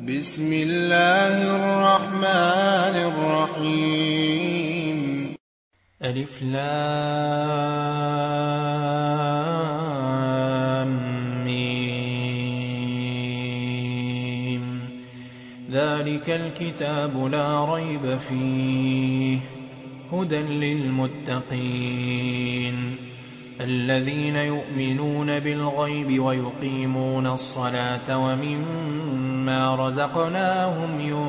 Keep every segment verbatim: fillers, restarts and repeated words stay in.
بسم الله الرحمن الرحيم. ألف لام ميم. ذلك الكتاب لا ريب فيه هدى للمتقين الذين يؤمنون بالغيب ويقيمون الصلاة ومما رزقناهم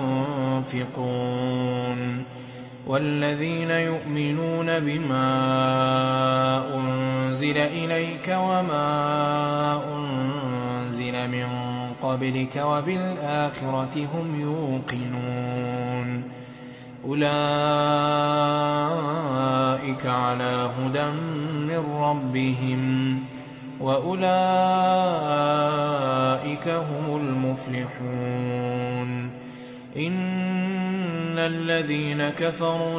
ينفقون والذين يؤمنون بما أنزل إليك وما أنزل من قبلك وبالآخرة هم يوقنون أولئك على هدى من ربهم وأولئك هم المفلحون. إن الذين كفروا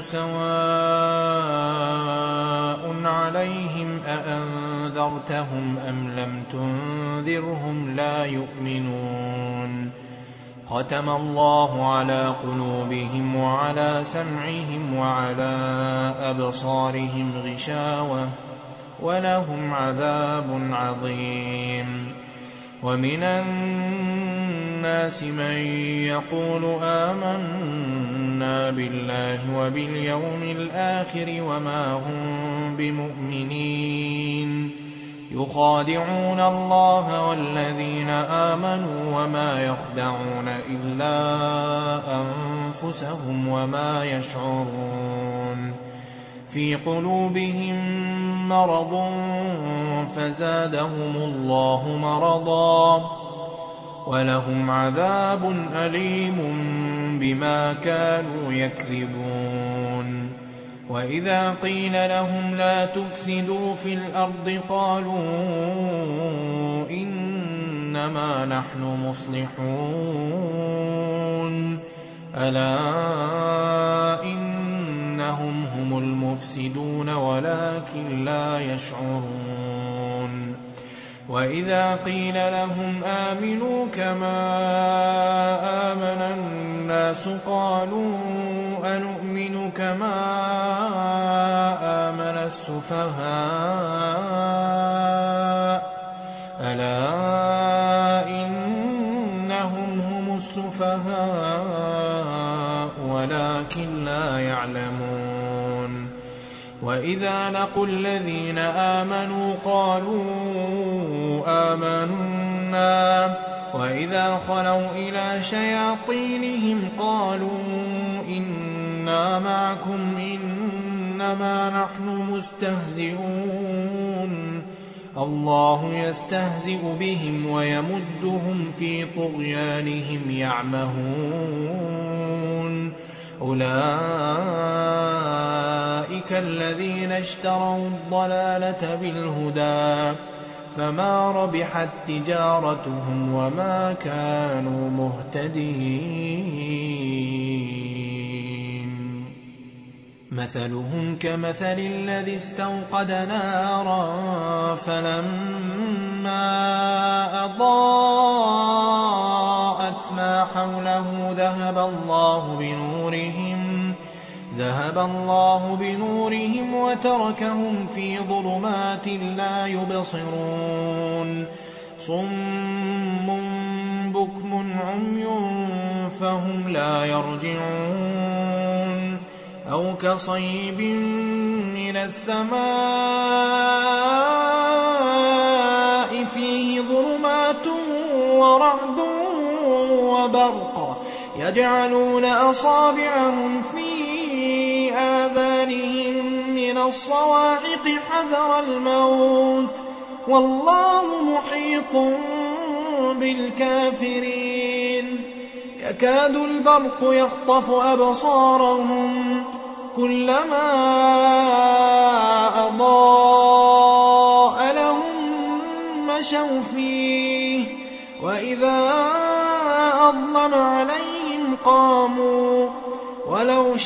سواء عليهم أأنذرتهم أم لم تنذرهم لا يؤمنون. ختم الله على قلوبهم وعلى سمعهم وعلى أبصارهم غشاوة ولهم عذاب عظيم. ومن الناس من يقول آمنا بالله وباليوم الآخر وما هم بمؤمنين يخادعون الله والذين آمنوا وما يخدعون إلا أنفسهم وما يشعرون. في قلوبهم مرض فزادهم الله مرضا ولهم عذاب أليم بما كانوا يكذبون. وإذا قيل لهم لا تفسدوا في الأرض قالوا إنما نحن مصلحون ألا إنهم هم المفسدون ولكن لا يشعرون. وإذا قيل لهم آمنوا كما آمن الناس قالوا أنؤمن كما آمن السفهاء ألا إنهم هم السفهاء ولكن لا يعلمون. وإذا لقوا الذين آمنوا قالوا آمنا وإذا خلوا إلى شياطينهم قالوا إنا معكم إنما نحن مستهزئون الله يستهزئ بهم ويمدهم في طغيانهم يعمهون. أولئك الذين اشتروا الضلالة بالهدى فما ربحت تجارتهم وما كانوا مهتدين. مثلهم كمثل الذي استوقد نارا فلما أضاءت ما حوله ذهب الله بنورهم ذهب الله بنورهم وتركهم في ظلمات لا يبصرون. صم بكم عمي فهم لا يرجعون. أو كصيب من السماء فيه ظلمات ورعد وبرق يجعلون أصابعهم في آذانهم من الصواعق حذر الموت والله محيط بالكافرين. يكاد البرق يخطف أبصارهم كلما أضاء لهم مشوا فيه وإذا أظلم عليهم قاموا ولو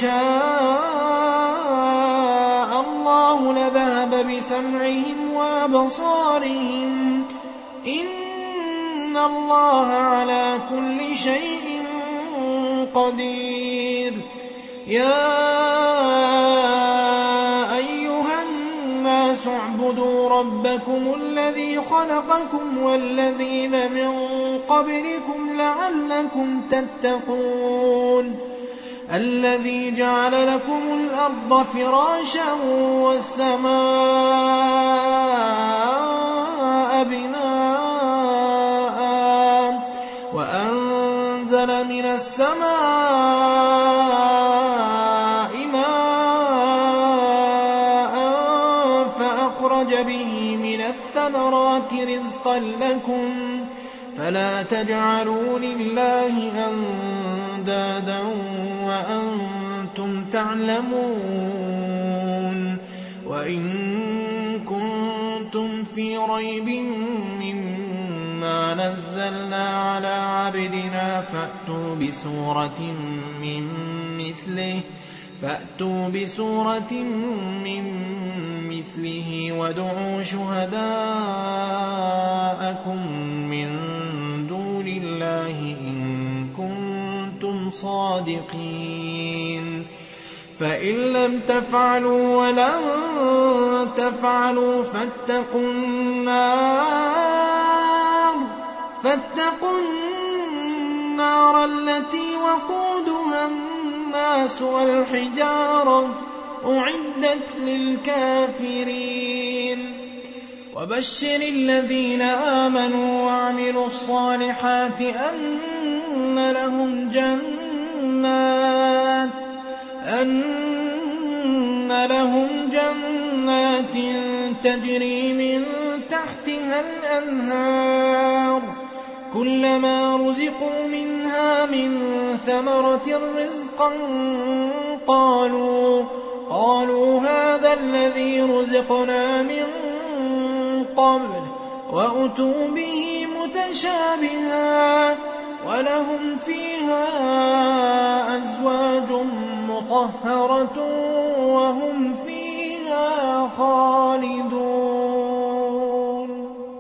شاء الله لذهب بسمعهم وأبصارهم إن الله على كل شيء قدير. يا أيها الناس اعبدوا ربكم الذي خلقكم والذين من قبلكم لعلكم تتقون. الذي جعل لكم الأرض فراشا والسماء بناء وأنزل من السماء ماء فأخرج به من الثمرات رزقا لكم فلا تجعلوا لله أندادا وأنتم تعلمون. وإن كنتم في ريب مما نزلنا على عبدنا فأتوا بسورة من مثله فأتوا بسورة من مثله وادعوا شهداءكم من دون الله إن كنتم صادقين. فإن لم تفعلوا ولن تفعلوا فاتقوا النار فاتقوا النار التي وقودها الناس والحجارة أعدت للكافرين. وبشر الذين آمنوا وعملوا الصالحات أن لهم جنات أن لهم جنات تجري من تحتها الأنهار كلما رزقوا منها من ثمرة رزقا قالوا قالوا هذا الذي رزقنا من قبل وأتوا به متشابها ولهم فيها أزواج مطهرة وهم فيها خالدون.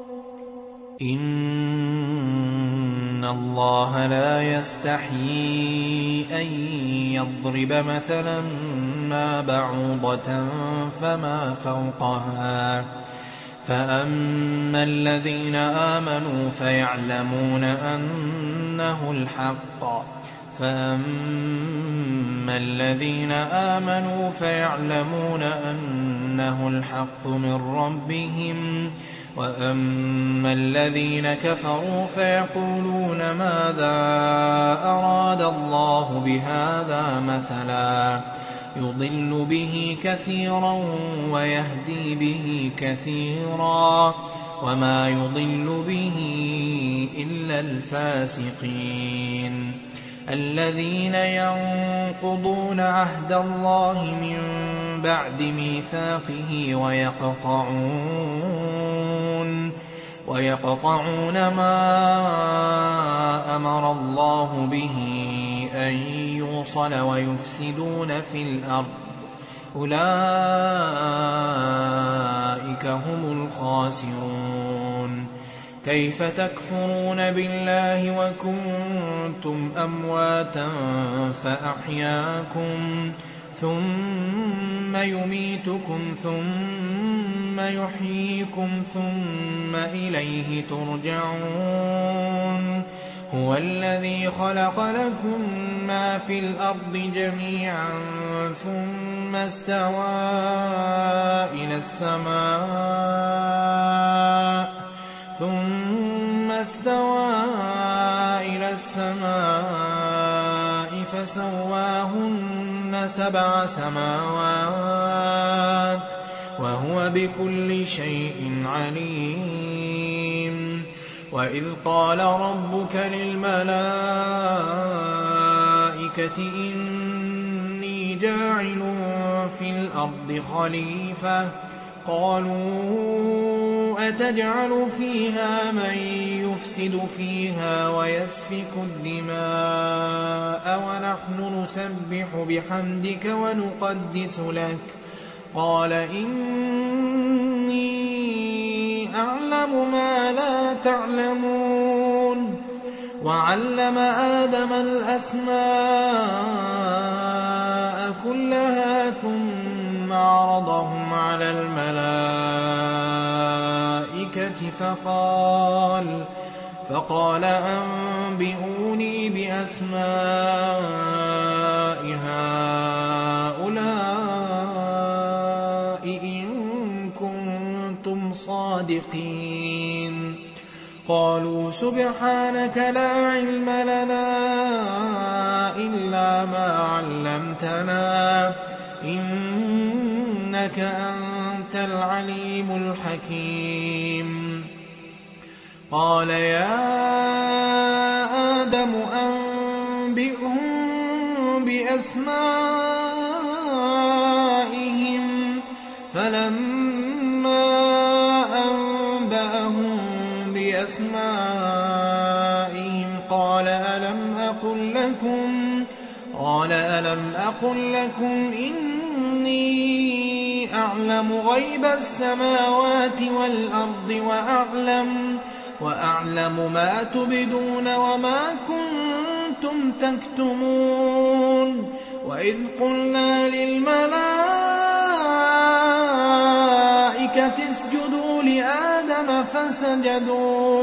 إن الله لا يستحيي أن يضرب مثلا ما بعوضة فما فوقها فأما الذين آمنوا فيعلمون أنه الحق فأما الذين آمنوا فيعلمون أنه الحق من ربهم وأما الذين كفروا فيقولون ماذا أراد الله بهذا مثلا يضل به كثيرا ويهدي به كثيرا وما يضل به إلا الفاسقين الذين ينقضون عهد الله من بعد ميثاقه ويقطعون ويقطعون ما أمر الله به أن يوصل ويفسدون في الأرض أولئك هم الخاسرون. كيف تكفرون بالله وكنتم أمواتا فأحياكم ثم يميتكم ثم يحييكم ثم إليه ترجعون. هو الذي خلق لكم ما في الأرض جميعا ثم استوى إلى السماء ثم استوى إلى السماء فسواهن سبع سماوات وهو بكل شيء عليم. وإذ قال ربك للملائكة إني جاعل في الأرض خليفة قالوا أتجعل فيها من يفسد فيها ويسفك الدماء ونحن نسبح بحمدك ونقدس لك قال إني أعلم ما لا تعلمون. وعلم آدم الأسماء كلها ثم عرضهم على الملائكة فقال فقال أنبئوني بأسماء هؤلاء إن كنتم صادقين. قالوا سبحانك لا علم لنا إلا ما علمتنا إنك أنت العليم الحكيم. قال يا آدم أنبئهم بأسمائهم فلما أنبأهم بأسمائهم قال ألم أقل لكم قال ألم أقل لكم إني أعلم غيب السماوات والأرض وأعلم وأعلم ما تبدون وما كنتم تكتمون. وإذ قلنا للملائكة اسجدوا لآدم فسجدوا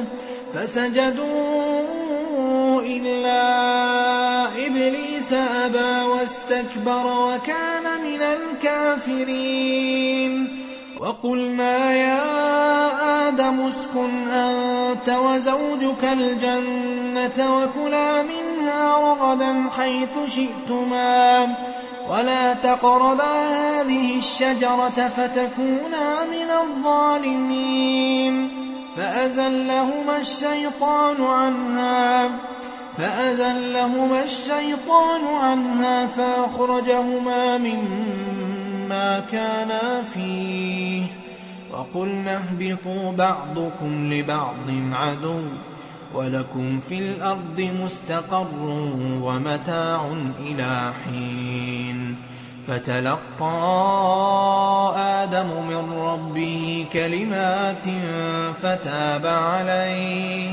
فسجدوا إلا إبليس أبى واستكبر وكان من الكافرين. وقلنا يا آدم اسكن أنت وزوجك الجنة وكلا منها رغدا حيث شئتما ولا تقربا هذه الشجرة فتكونا من الظالمين. فأزلهما الشيطان عنها فأزلهما الشيطان عنها فأخرجهما مما كانا فيه وقلنا اهبطوا بعضكم لبعض عدو ولكم في الأرض مستقر ومتاع إلى حين. فتلقى آدم من ربه كلمات فتاب عليه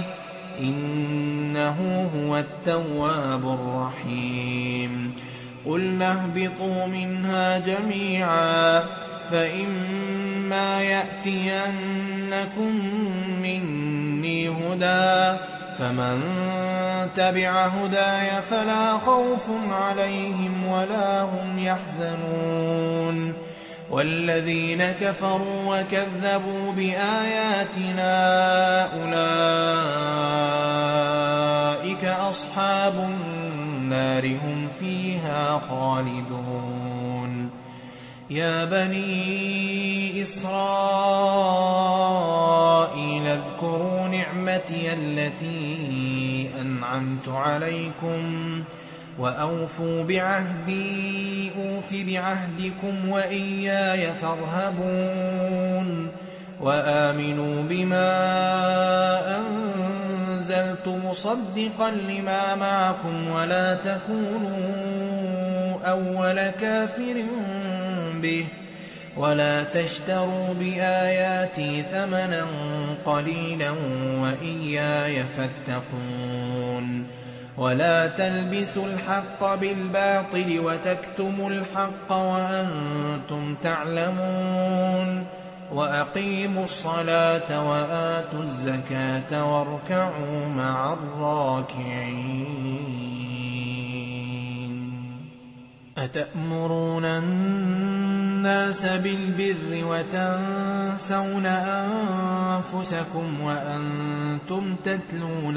إنه هو التواب الرحيم. قلنا اهبطوا منها جميعا فإما يأتينكم مني هدى فمن تبع هداي فلا خوف عليهم ولا هم يحزنون. والذين كفروا وكذبوا بآياتنا أولئك أصحاب النار هم فيها خالدون. يا بني إسرائيل اذكروا نعمتي التي أنعمت عليكم وأوفوا بعهدي أوف بعهدكم وإياي فارهبون. وآمنوا بما أنزلت مصدقا لما معكم ولا تكونوا أول كافر به ولا تشتروا بآياتي ثمنا قليلا وإياي فاتقون. ولا تلبسوا الحق بالباطل وتكتموا الحق وأنتم تعلمون. وأقيموا الصلاة وآتوا الزكاة واركعوا مع الراكعين. أتأمرون الناس بالبر وتنسون أنفسكم وأنتم تتلون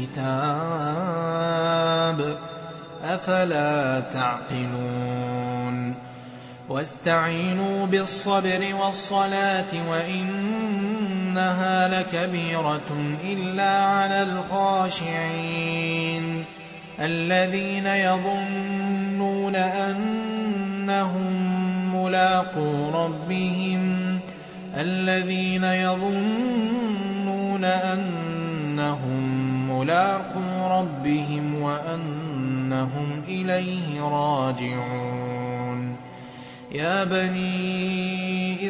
الكتاب أفلا تعقلون. واستعينوا بالصبر والصلاة وإنها لكبيرة إلا على الخاشعين الذين يظنون أنهم ملاقو ربهم الذين يظنون أنهم ملاقو ربهم وأنهم إليه راجعون. يا بني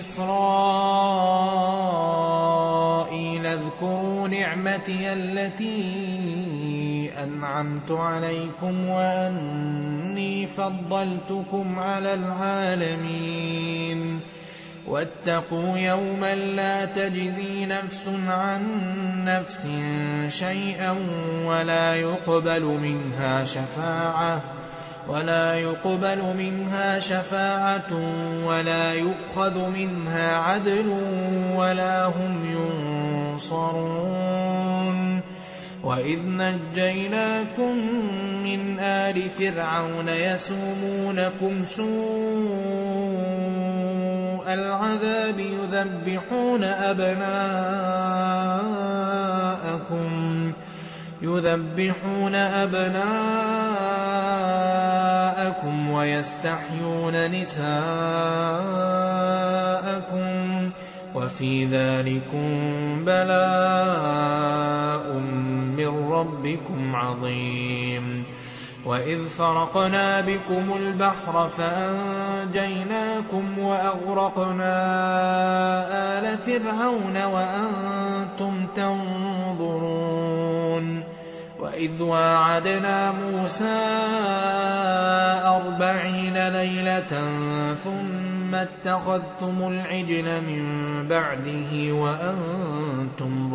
إسرائيل اذكروا نعمتي التي أنعمت عليكم وأني فضلتكم على العالمين واتقوا يوما لا تجزي نفس عن نفس شيئا ولا يقبل منها شفاعة ولا يقبل منها شفاعة ولا يؤخذ منها عدل ولا هم ينصرون وإذ نجيناكم من آل فرعون يسومونكم سوء العذاب يذبحون أبناءكم يذبحون أبناءكم ويستحيون نساءكم وفي ذلكم بلاء من ربكم عظيم وإذ فرقنا بكم البحر فأنجيناكم وأغرقنا آل فرعون وأنتم تنظرون وإذ واعدنا موسى أربعين ليلة ثم اتخذتم العجل من بعده وأنتم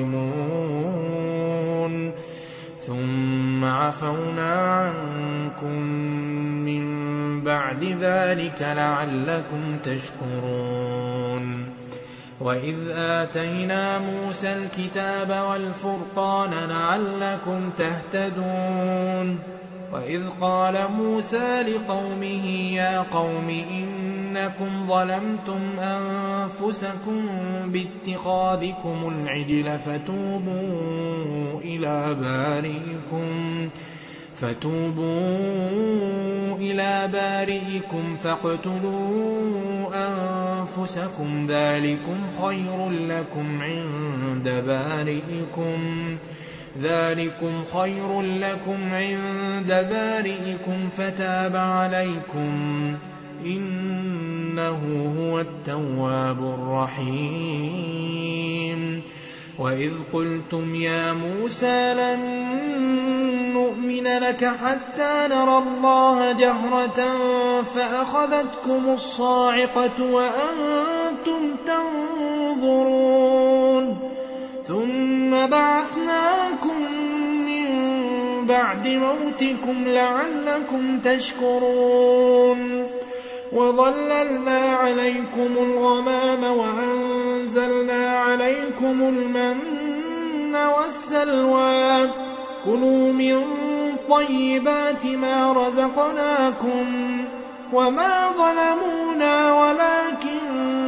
ظالمون ثم عفونا عنكم من بعد ذلك لعلكم تشكرون وإذ آتينا موسى الكتاب والفرقان لعلكم تهتدون وإذ قال موسى لقومه يا قوم إنكم ظلمتم أنفسكم باتخاذكم العجل فتوبوا إلى بارئكم فتوبوا إلى بارئكم فاقتلوا أنفسكم ذلكم خير لكم عند بارئكم ذلكم خير لكم عند بارئكم فتاب عليكم إنه هو التواب الرحيم وإذ قلتم يا موسى لن نؤمن لك حتى نرى الله جهرة فأخذتكم الصاعقة وأنتم تنظرون ثم بعثناكم من بعد موتكم لعلكم تشكرون وظللنا عليكم الغمام وأنزلنا عليكم المن والسلوى كلوا من طيبات ما رزقناكم وما ظلمونا ولكن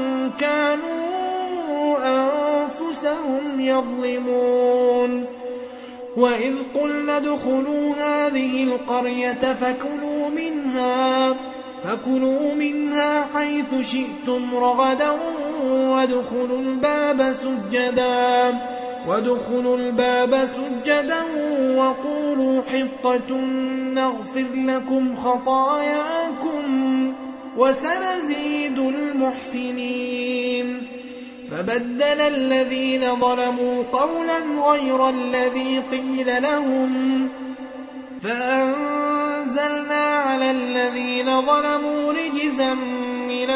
كانوا أنفسهم يظلمون وإذ قلنا ادخلوا هذه القرية فكلوا منها فكلوا منها حيث شئتم رغدا وادخلوا الباب سجدا وادخلوا الباب سجدا وقولوا حطة نغفر لكم خطاياكم وسنزيد المحسنين فبدل الذين ظلموا قولا غير الذي قيل لهم فأنزلنا على الذين ظلموا رجزا من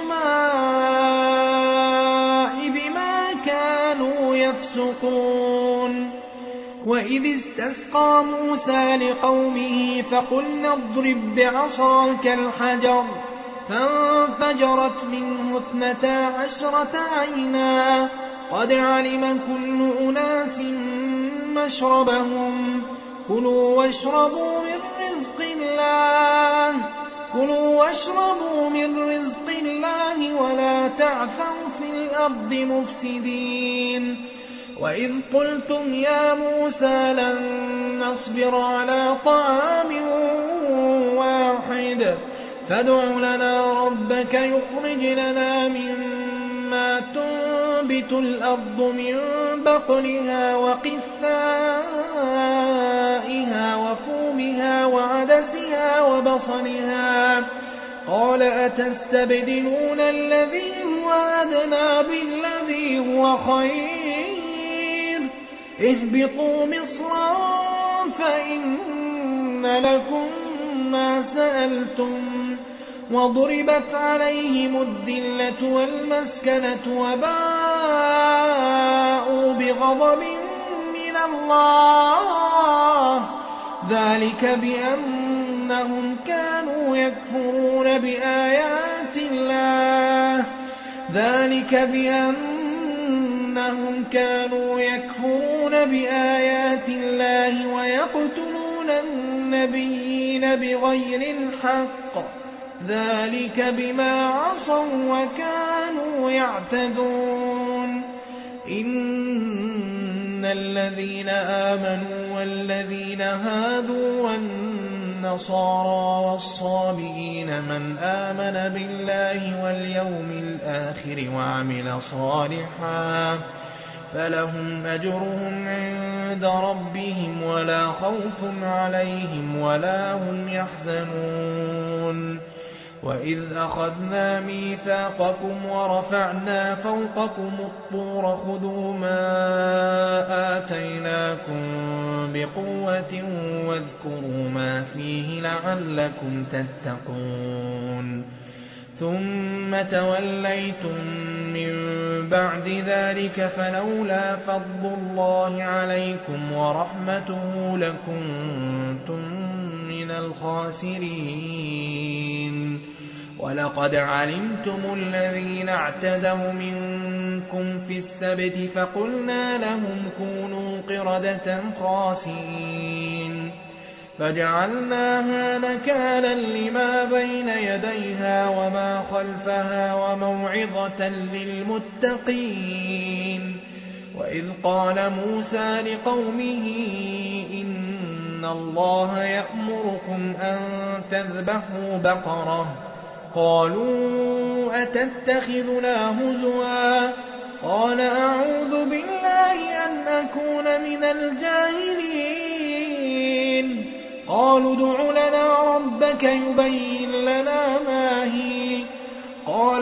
السماء بما كانوا يفسقون وإذ استسقى موسى لقومه فقلنا اضرب بعصاك الحجر فانفجرت منه اثنتا عشرة عينا قد علم كل أناس مشربهم كلوا واشربوا من رزق الله كلوا واشربوا من رزق الله ولا تعثوا في الأرض مفسدين وإذ قلتم يا موسى لن نصبر على طعام واحد فادع لنا ربك يخرج لنا مما تنبت الأرض من بقلها وقثائها وفومها وعدسها وبصلها قال أتستبدلون الذي هو أدنى بالذي هو خير اهبطوا مصرا فإن لكم ما سألتم وضربت عليهم الذلة والمسكنة وباءوا بغضب من الله ذلك بأنهم كانوا يكفرون بآيات الله ذلك بأنهم كانوا يكفرون بآيات الله ويقتلون النبيين بغير الحق ذلك بما عصوا وكانوا يعتدون إن الذين آمنوا والذين هادوا والنصارى والصابئين من آمن بالله واليوم الآخر وعمل صالحا فلهم أجرهم عند ربهم ولا خوف عليهم ولا هم يحزنون وإذ أخذنا ميثاقكم ورفعنا فوقكم الطور خذوا ما آتيناكم بقوة واذكروا ما فيه لعلكم تتقون ثم توليتم من بعد ذلك فلولا فضل الله عليكم ورحمته لكنتم من الخاسرين ولقد علمتم الذين اعتدوا منكم في السبت فقلنا لهم كونوا قردة خاسئين فجعلناها نكالا لما بين يديها وما خلفها وموعظة للمتقين وإذ قال موسى لقومه إن الله يأمركم أن تذبحوا بقرة قالوا أتتخذنا هزوا قال أعوذ بالله أن أكون من الجاهلين قالوا ادع لنا ربك يبين لنا ما هي قال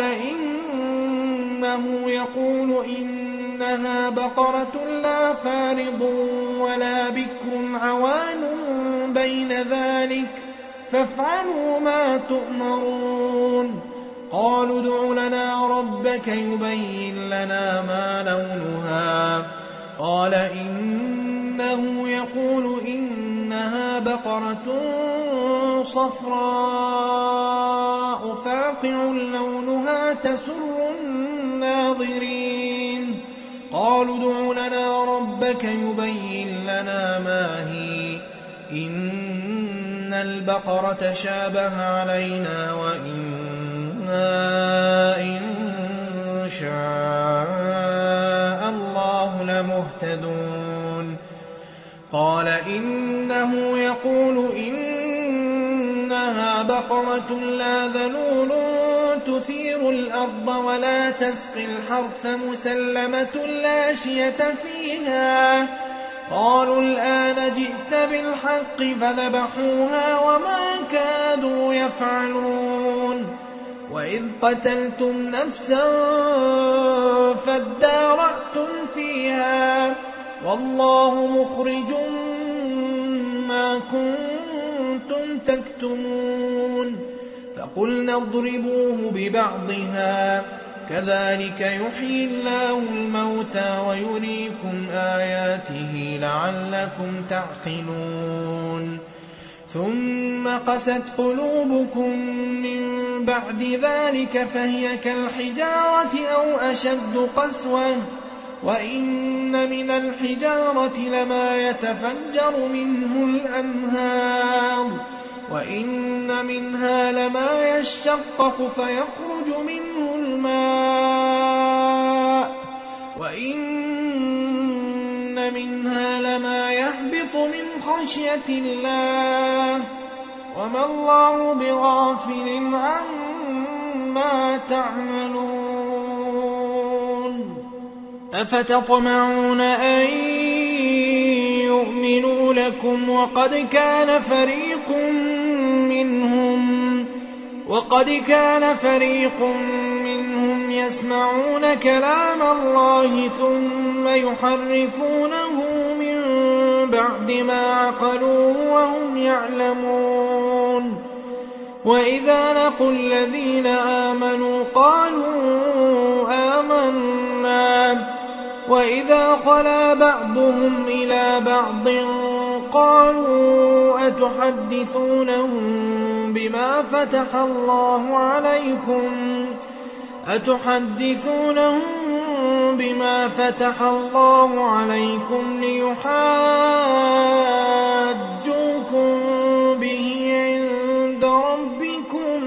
إنه يقول إنها بقرة لا فارض ولا بكر عوان بين ذلك فافعلوا ما تؤمرون قالوا ادع لنا ربك يبين لنا ما لونها قال إنه يقول إنها بقرة صفراء فاقع لونها تسر الناظرين قالوا ادع لنا ربك يبين لنا ما هي إن البقرة شابه علينا وإنا إن شاء الله لمهتدون قال إنه يقول إنها بقرة لا ذلول تثير الأرض ولا تسقي الحرث مسلمة لا شية فيها قالوا الآن جئت بالحق فذبحوها وما كادوا يفعلون وإذ قتلتم نفسا فادارأتم فيها والله مخرج ما كنتم تكتمون فقلنا اضربوه ببعضها كذلك يحيي الله الموتى ويريكم آياته لعلكم تعقلون ثم قست قلوبكم من بعد ذلك فهي كالحجارة أو أشد قسوة وإن من الحجارة لما يتفجر منه الأنهار وإن منها لما يشقق فيخرج منه الماء وإن منها لما يهبط من خشية الله وما الله بغافل عما تعملون أفتطمعون أن يؤمنوا لكم وقد كان فريق منهم وقد كان فريق منهم يسمعون كلام الله ثم يحرفونه من بعد ما عقلوه وهم يعلمون. وإذا لقوا الذين آمنوا قالوا آمنا وإذا خلا بعضهم إلى بعض قالوا أتحدثونهم بما فتح الله عليكم أتحدثونهم بما فتح الله عليكم ليحاجوكم به عند ربكم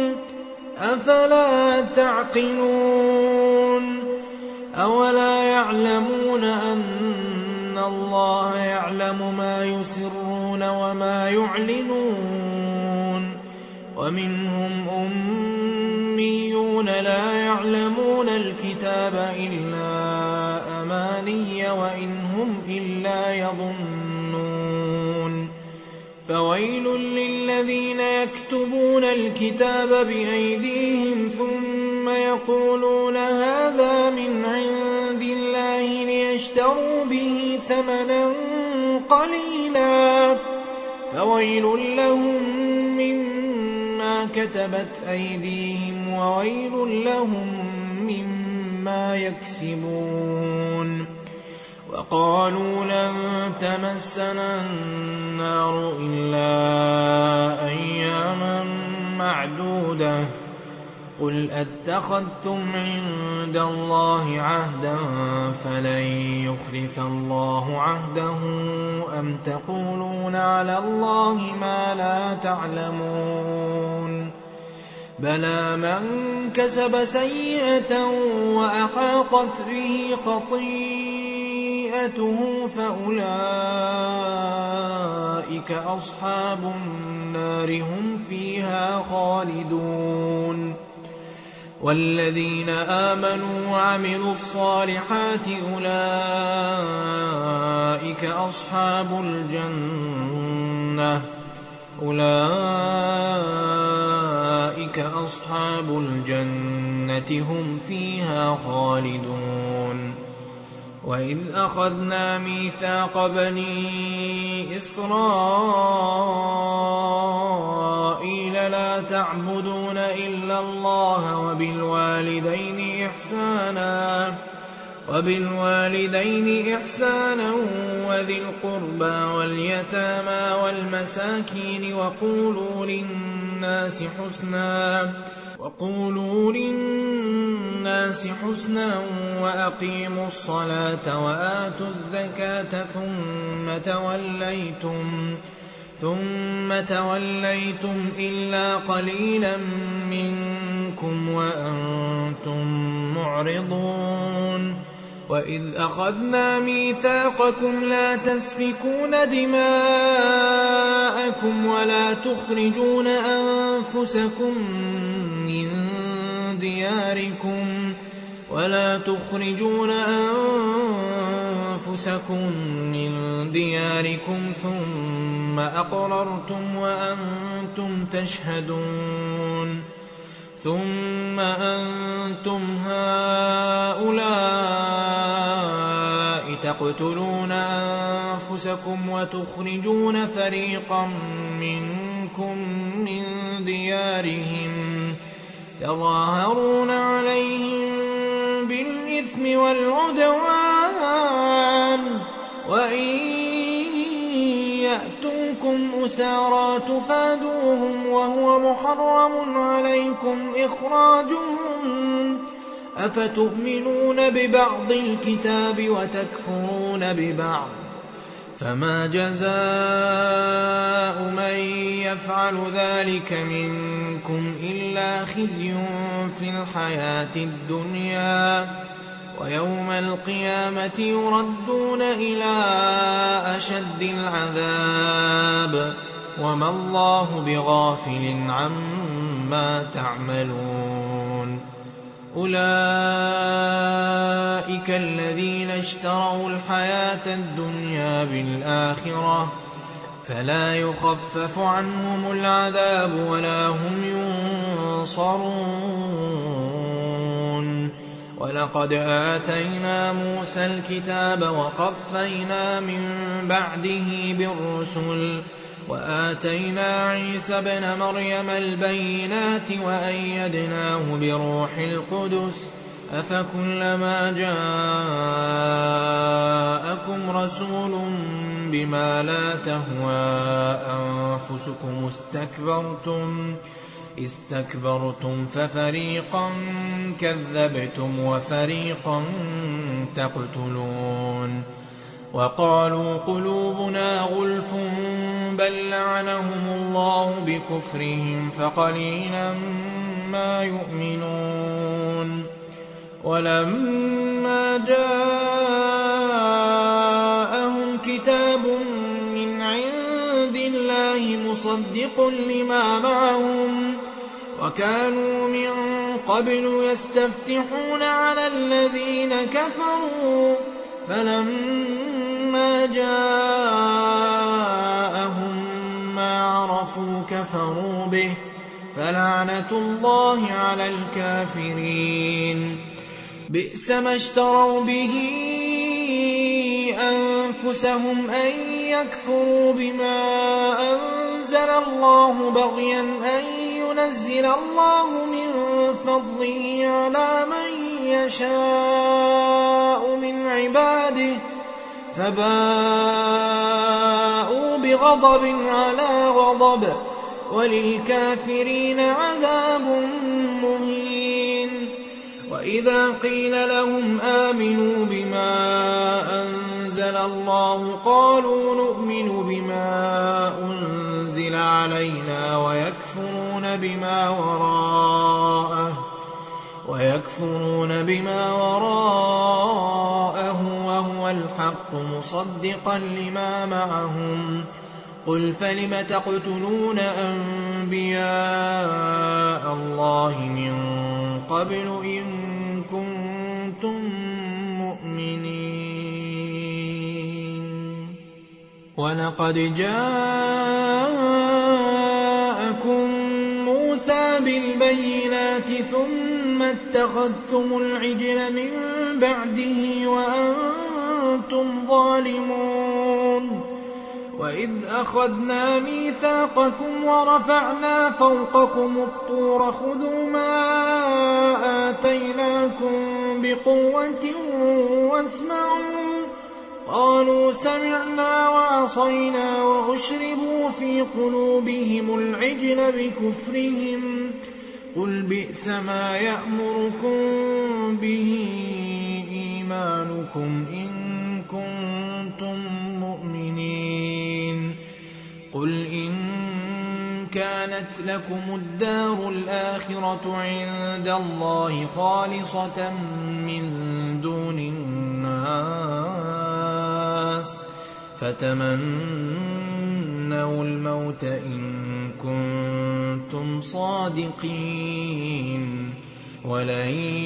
أفلا تعقلون. أولا يعلمون أن الله يعلم ما يسرون وما يعلنون. ومنهم أميون لا يعلمون الكتاب إلا أماني وإن هم إلا يظنون. فويل للذين يكتبون الكتاب بأيديهم ثم يقولون هذا من عند الله ليشتروا به ثمنا قليلا فويل لهم مما كتبت أيديهم وويل لهم مما يكسبون. وقالوا لن تمسنا النار إلا أياما معدودة قل أتخذتم عند الله عهدا فلن يخلف الله عهده أم تقولون على الله ما لا تعلمون. بلى من كسب سيئة وأحاطت به خطيئته فأولئك أصحاب النار هم فيها خالدون. والذين آمنوا وعملوا الصالحات أولئك أصحاب الجنة أولئك أصحاب الجنة هم فيها خالدون. وإذ أخذنا ميثاق بني إسرائيل لا تعبدون إلا الله وبالوالدين إحسانا وبالوالدين إحسانا وذي القربى واليتامى والمساكين وقولوا للناس حسنا وقولوا للناس حسنا وأقيموا الصلاة وآتوا الزكاة ثم توليتم ثم توليتم إلا قليلا منكم وأنتم معرضون. وإذ أخذنا ميثاقكم لا تسفكون دماءكم ولا تخرجون أنفسكم من دياركم ولا تخرجون أنفسكم من دياركم ثم أقررتم وأنتم تشهدون. ثم أنتم هؤلاء تقتلون أنفسكم وتخرجون فريقا منكم من ديارهم تظاهرون عليهم بالإثم والعدوان وإن يأتوكم أسارى تفادوهم وهو محرم عليكم إخراجهم أفتؤمنون ببعض الكتاب وتكفرون ببعض فما جزاء من يفعل ذلك منكم إلا خزي في الحياة الدنيا ويوم القيامة يردون إلى أشد العذاب وما الله بغافل عما تعملون. أولئك الذين اشتروا الحياة الدنيا بالآخرة فلا يخفف عنهم العذاب ولا هم ينصرون. ولقد آتينا موسى الكتاب وقفينا من بعده بالرسل وآتينا عيسى ابن مريم البينات وأيدناه بروح القدس أفكلما جاءكم رسول بما لا تهوى أنفسكم استكبرتم استكبرتم ففريقا كذبتم وفريقا تقتلون وقالوا قلوبنا غلف بل لعنهم الله بكفرهم فقليلا ما يؤمنون ولما جاءهم كتاب من عند الله مصدق لما معهم وكانوا من قبل يستفتحون على الذين كفروا فلما جاءهم ما عرفوا كفروا به فلعنة الله على الكافرين بئس ما اشتروا به أنفسهم أن يكفروا بما أنزل الله بغيا أن ينزل الله من فضله على من يشاء من عباده فباءوا بغضب على غضب وللكافرين عذاب مهين وإذا قيل لهم آمنوا بما أنزل الله قالوا نؤمن بما أنزل علينا ويكفرون بما وراءه ويكفرون بما وراءه وهو الحق مصدقا لما معهم قل فلم تقتلون أنبياء الله من قبل إن كنتم مؤمنين ولقد جاءكم موسى بالبينات ثم اتخذتم العجل من بعده وأنتم ظالمون وإذ أخذنا ميثاقكم ورفعنا فوقكم الطور خذوا ما آتيناكم بقوة واسمعوا قالوا سمعنا وعصينا وأشربوا في قلوبهم العجل بكفرهم قل بئس ما يأمركم به إيمانكم إن كنتم مؤمنين قل إن كانت لكم الدار الآخرة عند الله خالصة من دون الناس فتمنوا الموت إن كنتم صادقين ولن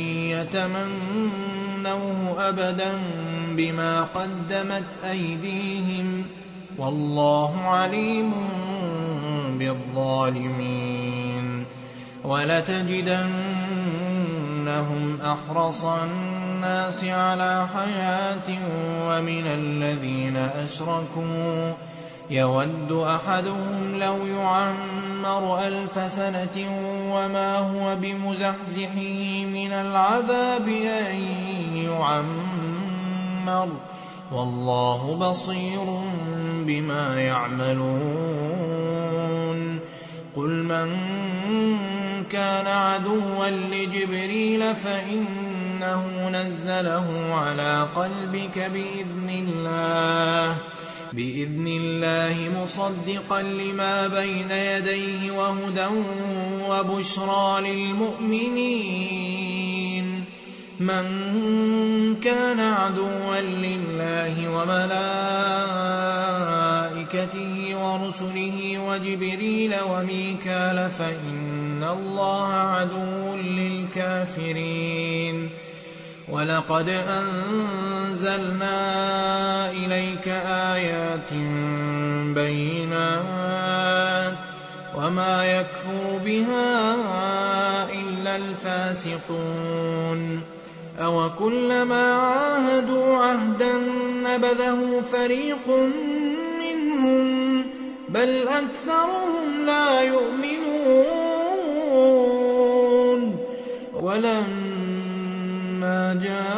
يتمنوه أبدا بما قدمت أيديهم والله عليم بالظالمين ولتجدنهم أحرص الناس على حياة ومن الذين أشركوا يود أحدهم لو يعمر ألف سنة وما هو بمزحزحه من العذاب أن يعمر والله بصير بما يعملون قل من كان عدوا لجبريل فإنه نزله على قلبك بإذن الله بإذن الله مصدقا لما بين يديه وهدى وبشرى للمؤمنين من كان عدوا لله وملائكته ورسله وجبريل وميكال فإن الله عدو للكافرين ولقد أنزلنا إليك آيات بينات وما يكفر بها إلا الفاسقون أو كلما عاهدوا عهدا نبذه فريق منهم بل أكثرهم لا يؤمنون ولما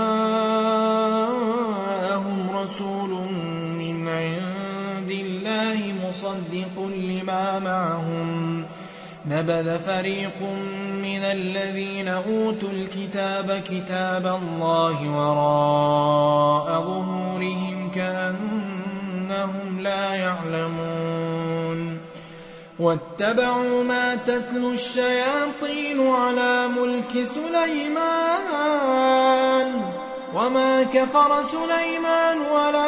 جاءهم رسول من عند الله مصدق لما معهم نبذ فريق من الذين أوتوا الكتاب كتاب الله وراء ظهورهم كأنهم لا يعلمون واتبعوا ما تتلو الشياطين على ملك سليمان وما كفر سليمان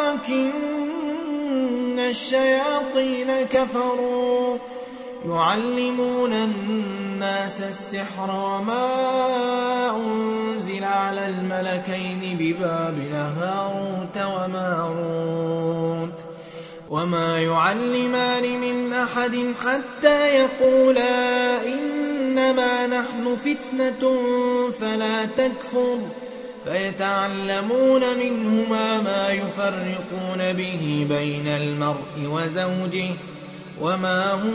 ولكن الشياطين كفروا يعلمون الناس السحر وما أنزل على الملكين ببابل هاروت وماروت وما يعلمان من أحد حتى يقولا إنما نحن فتنة فلا تكفر فيتعلمون منهما ما يفرقون به بين المرء وزوجه وما هم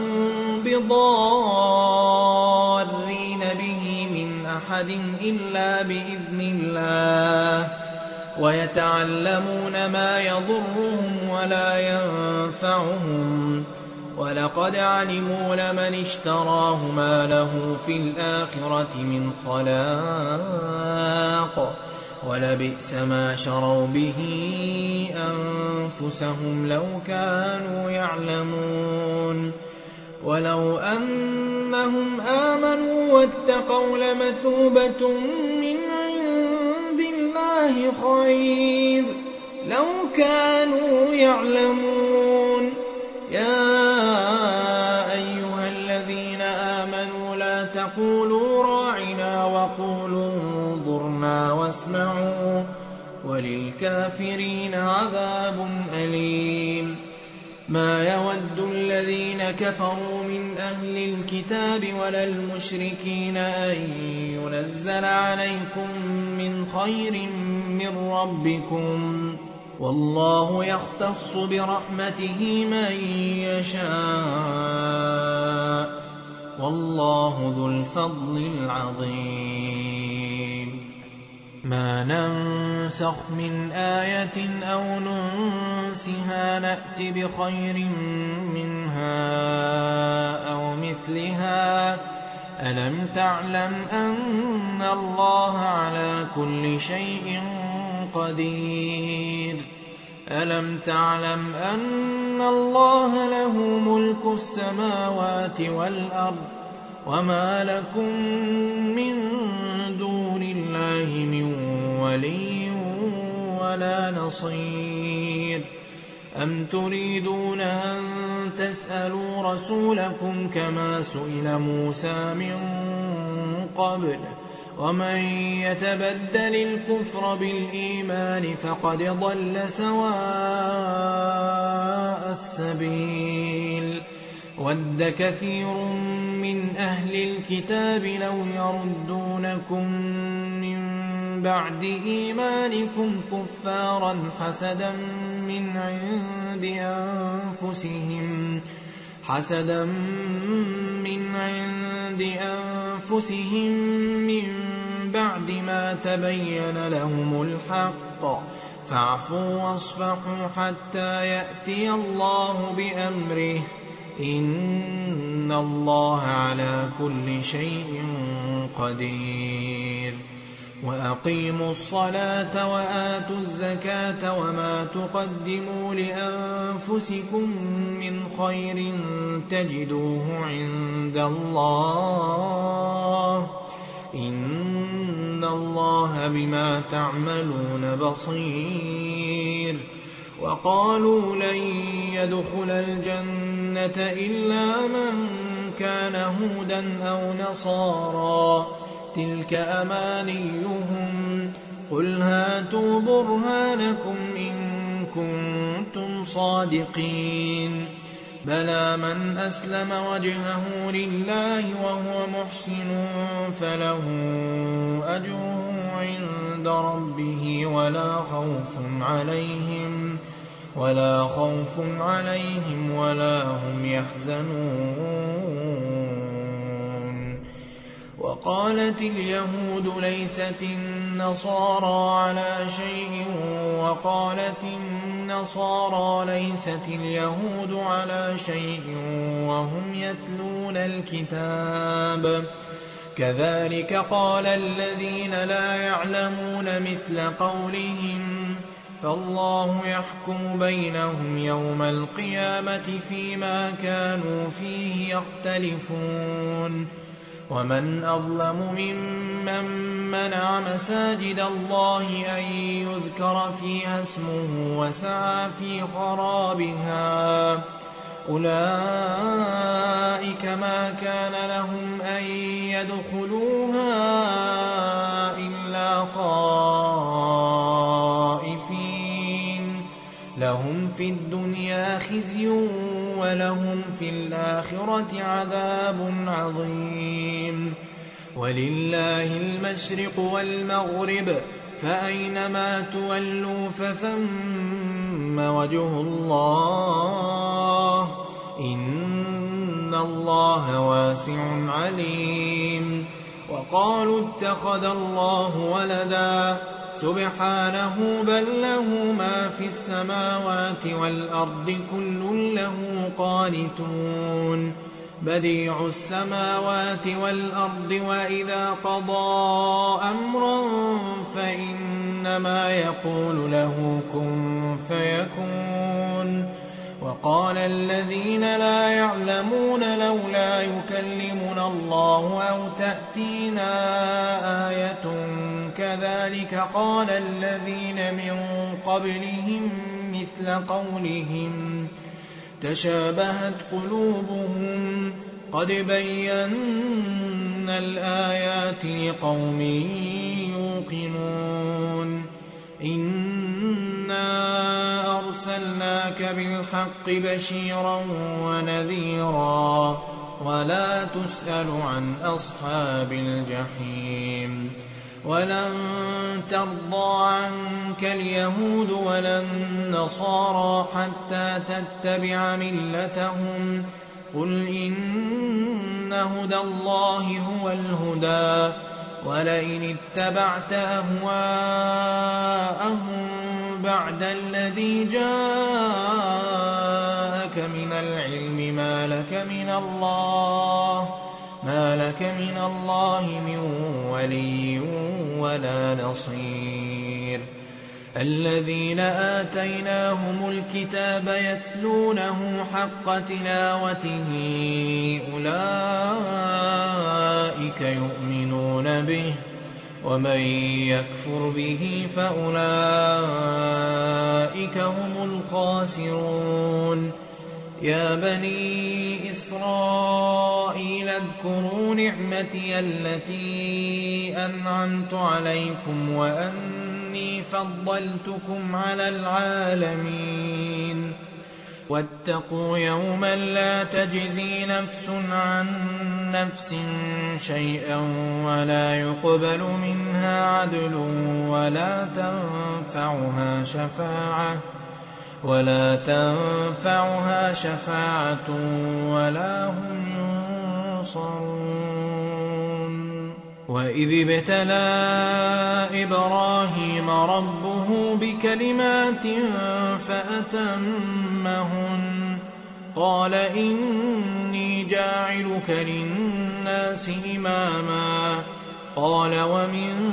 بضارين به من أحد إلا بإذن الله ويتعلمون ما يضرهم ولا ينفعهم ولقد علموا لمن اشتراه ما له في الآخرة من خلاق ولبئس ما شروا به أنفسهم لو كانوا يعلمون ولو أنهم آمنوا واتقوا لمثوبة من عند الله خير لو كانوا يعلمون يا أيها الذين آمنوا لا تقولوا راعنا وقولوا انظرنا واسمعوا وللكافرين عذاب أليم ما يود الذين كفروا من أهل الكتاب ولا المشركين أن ينزل عليكم من خير من ربكم والله يختص برحمته من يشاء والله ذو الفضل العظيم ما ننسخ من آية أو ننسها نأت بخير منها أو مثلها ألم تعلم أن الله على كل شيء قدير ألم تعلم أن الله له ملك السماوات والأرض وما لكم من دون الله من ولي ولا نصير أم تريدون أن تسألوا رسولكم كما سئل موسى من قبل ومن يتبدل الكفر بالإيمان فقد ضل سواء السبيل ود كثير من أهل الكتاب لو يردونكم من بعد إيمانكم كفارا حسدا من عند أنفسهم حسدا من عند أنفسهم من بعد ما تبين لهم الحق فاعفوا واصفحوا حتى يأتي الله بأمره إن الله على كل شيء قدير وأقيموا الصلاة وآتوا الزكاة وما تقدموا لأنفسكم من خير تجدوه عند الله إن الله بما تعملون بصير وقالوا لن يدخل الجنة إلا من كان هودا أو نصارى تلك أمانيهم قل هاتوا برهانكم إن كنتم صادقين بلى من أسلم وجهه لله وهو محسن فله أجره عند ربه ولا خوف عليهم ولا خوف عليهم ولا هم يحزنون. وقالت اليهود ليست النصارى على شيء وقالت النصارى ليست اليهود على شيء وهم يتلون الكتاب كذلك قال الذين لا يعلمون مثل قولهم فالله يحكم بينهم يوم القيامة فيما كانوا فيه يختلفون. ومن أظلم ممن منع مساجد الله أن يذكر فيها اسمه وسعى في خرابها أولئك ما كان لهم أن يدخلوها إلا خائفين لهم في الدنيا خزي ولهم في الآخرة عذاب عظيم. ولله المشرق والمغرب فأينما تولوا فثم وجه الله إن الله واسع عليم. وقالوا اتخذ الله ولدا سبحانه بل له ما في السماوات والأرض كل له قانتون بديع السماوات والأرض وإذا قضى أمرا فإنما يقول له كن فيكون. وقال الذين لا يعلمون لولا يكلمنا الله أو تأتينا آية كذلك قال الذين من قبلهم مثل قولهم تشابهت قلوبهم قد بينا الآيات لقوم يوقنون. إنا أرسلناك بالحق بشيرا ونذيرا ولا تسأل عن أصحاب الجحيم. ولن ترضى عنك اليهود ولا النصارى حتى تتبع ملتهم قل إن هدى الله هو الهدى ولئن اتبعت أهواءهم بعد الذي جاءك من العلم ما لك من الله ما لك من الله من ولي ولا نصير. الذين آتيناهم الكتاب يتلونه حق تلاوته أولئك يؤمنون به ومن يكفر به فأولئك هم الخاسرون. يا بني إسرائيل اذكروا نعمتي التي أنعمت عليكم وأني فضلتكم على العالمين. واتقوا يوما لا تجزي نفس عن نفس شيئا ولا يقبل منها عدل ولا تنفعها شفاعة ولا تنفعها شفاعة ولا هم ينصرون. وإذ ابتلى إبراهيم ربه بكلمات فأتمهن قال إني جاعلك للناس إماما قال ومن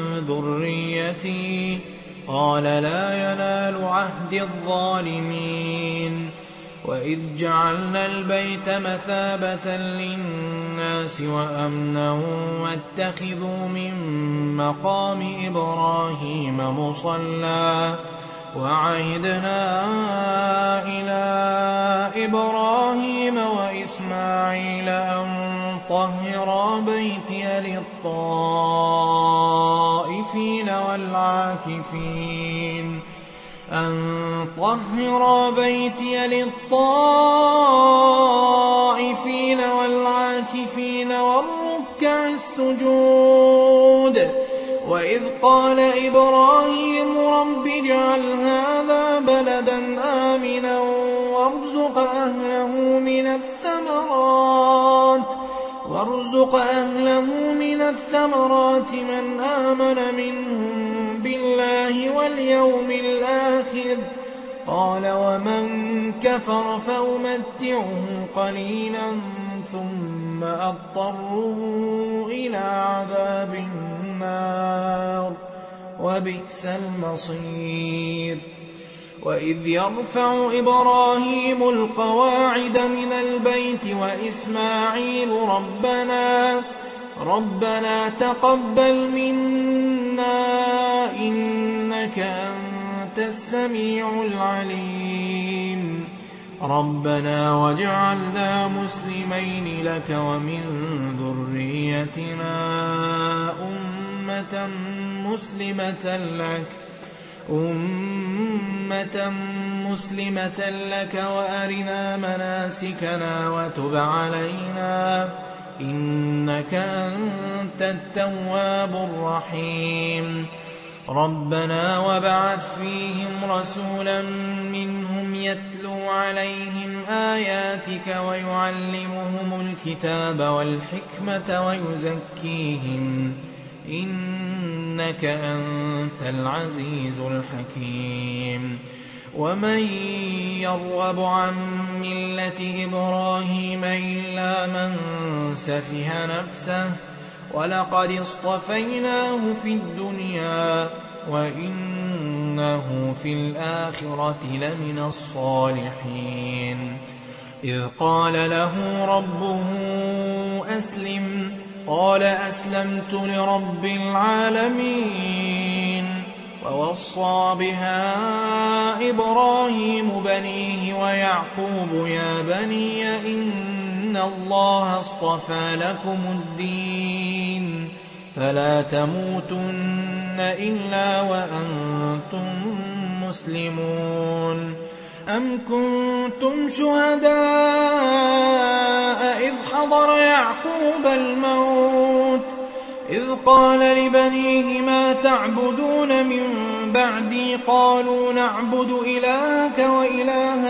ذريتي قال لا ينال عهد الظالمين. وإذ جعلنا البيت مثابة للناس وأمنا واتخذوا من مقام إبراهيم مصلى وعهدنا إلى إبراهيم وإسماعيل أن طهرا بيتي للطائفين والعاكفين أن طهر بيتي للطائفين والعاكفين والركع السجود. وإذ قال إبراهيم رب اجعل هذا بلدا آمنا وارزق أهله من الثمرات وارزق أهله من الثمرات من آمن منهم بالله واليوم الآخر. قال ومن كفر فأمتعه قليلا ثم أضطره إلى عذاب النار وبئس المصير. وإذ يرفع إبراهيم القواعد من البيت وإسماعيل ربنا ربنا تقبل منا إنك أنت السميع العليم. ربنا واجعلنا مسلمين لك ومن ذريتنا أمة مسلمة لك أمة مسلمة لك وأرنا مناسكنا وتب علينا إنك أنت التواب الرحيم. ربنا وابعث فيهم رسولا منهم يتلو عليهم آياتك ويعلمهم الكتاب والحكمة ويزكيهم إنك أنت العزيز الحكيم. ومن يرغب عن ملة إبراهيم إلا من سفه نفسه ولقد اصطفيناه في الدنيا وإنه في الآخرة لمن الصالحين. إذ قال له ربه أسلم قال أسلمت لرب العالمين. ووصى بها إبراهيم بنيه ويعقوب يا بني إن الله اصطفى لكم الدين فلا تموتن إلا وأنتم مسلمون. أم كنتم شهداء إذ حضر يعقوب الموت إذ قال لبنيه ما تعبدون من بعدي قالوا نعبد إلهك وإله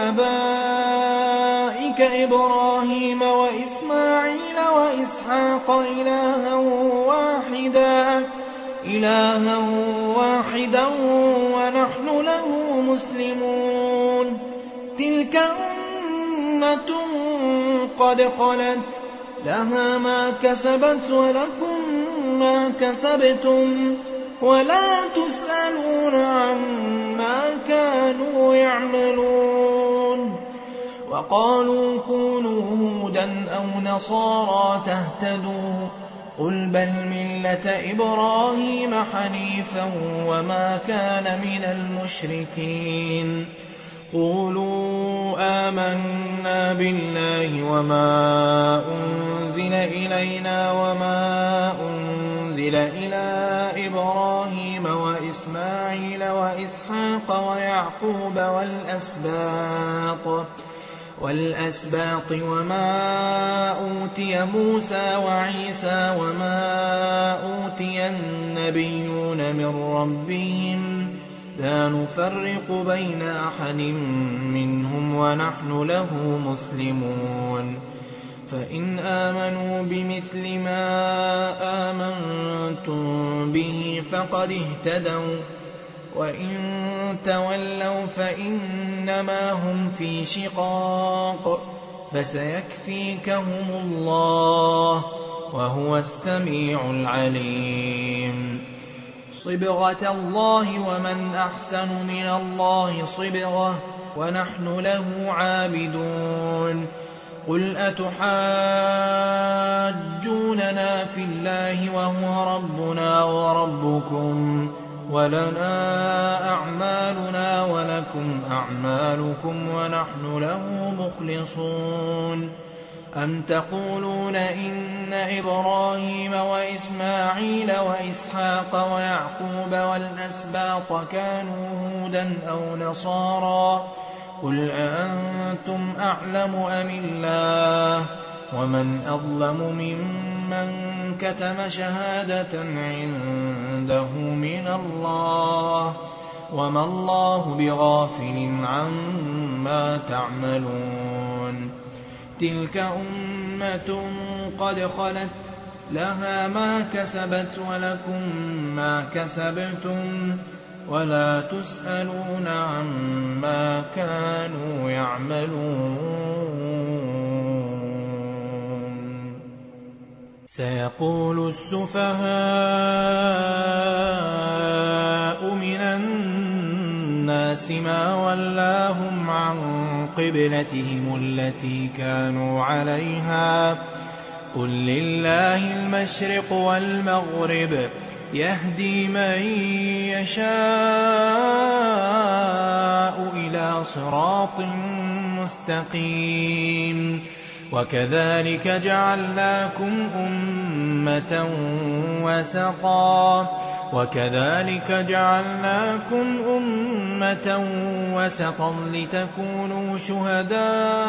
آبائك إبراهيم وإسماعيل وإسحاق إلها واحدا إلها واحدا ونحن له مسلمون. تلك أمة قد خلت لها ما كسبت ولكم ما كسبتم ولا تسألون عما كانوا يعملون. وقالوا كونوا هودا أو نصارى تهتدوا قل بل ملة إبراهيم حنيفا وما كان من المشركين. قولوا آمنا بالله وما أنزل إلينا وما أنزل إلى إبراهيم وإسماعيل وإسحاق ويعقوب والأسباط والأسباط وما أوتي موسى وعيسى وما أوتي النبيون من ربهم لا نفرق بين أحد منهم ونحن له مسلمون. فإن آمنوا بمثل ما آمنتم به فقد اهتدوا وإن تولوا فإنما هم في شقاق فسيكفيكهم الله وهو السميع العليم. صبغة الله ومن أحسن من الله صبغة ونحن له عابدون. قل أتحاجوننا في الله وهو ربنا وربكم ولنا أعمالنا ولكم أعمالكم ونحن له مخلصون. أم تقولون إن إبراهيم وإسماعيل وإسحاق ويعقوب والأسباط كانوا هودا أو نصارى قل أأنتم أعلم أم الله ومن أظلم ممن كتم شهادة عنده من الله وما الله بغافل عما تعملون تلك أمة قد خلت لها ما كسبت ولكم ما كسبتم ولا تسألون عما كانوا يعملون سيقول السفهاء من الناس ما ولاهم عن قبلتهم التي كانوا عليها قل لله المشرق والمغرب يهدي من يشاء إلى صراط مستقيم وكذلك جعلناكم أمة وسطا وكذلك جعلناكم أمة وسطا لتكونوا شهداء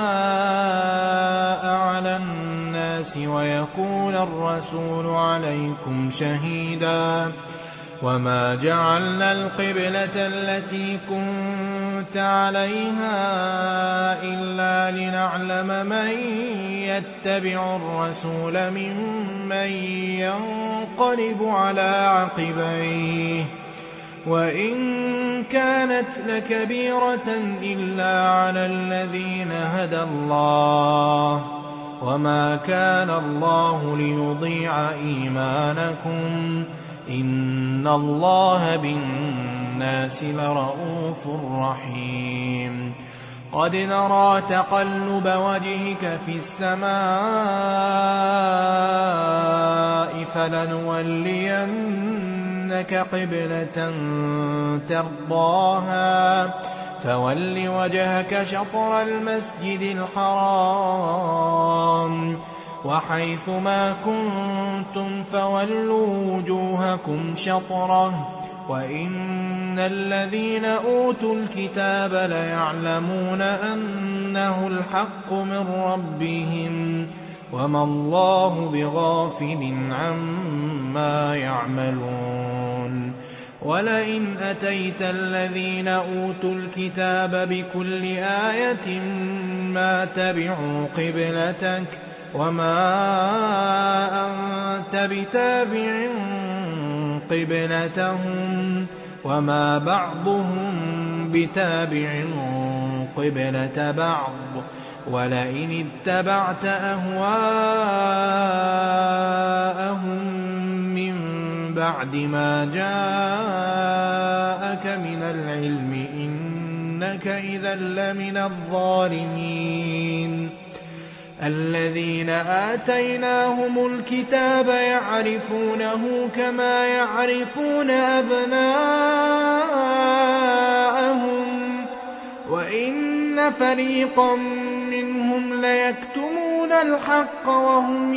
على الناس ويكون الرسول عليكم شهيدا وما جعلنا القبلة التي كنت عليها إلا لنعلم من يتبع الرسول ممن ينقلب على عقبيه وإن كانت لكبيرة إلا على الذين هدى الله وما كان الله ليضيع إيمانكم إن الله بالناس لرءوف رحيم قد نرى تقلب وجهك في السماء فلنولينك قبلة ترضاها فول وجهك شطر المسجد الحرام وحيث ما كنتم فولوا وجوهكم شطره وإن الذين أوتوا الكتاب ليعلمون أنه الحق من ربهم وما الله بغافل عما يعملون ولئن أتيت الذين أوتوا الكتاب بكل آية ما تبعوا قبلتك وما أنت بتابع قبلتهم وما بعضهم بتابع قبلة بعض ولئن اتبعت أهواءهم من بعد ما جاءك من العلم إنك إذا لمن الظالمين الذين آتيناهم الكتاب يعرفونه كما يعرفون أبناءهم وإن فريقا منهم ليكتمون الحق وهم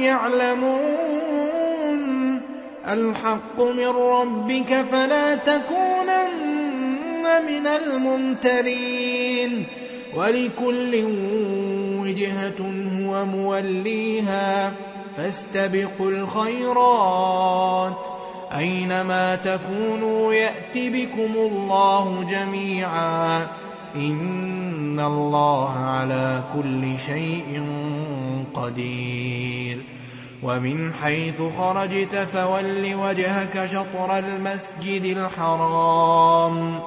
يعلمون الحق من ربك فلا تكونن من الممترين ولكل وجهة هو موليها فاستبقوا الخيرات أينما تكونوا يأت بكم الله جميعا إن الله على كل شيء قدير ومن حيث خرجت فول وجهك شطر المسجد الحرام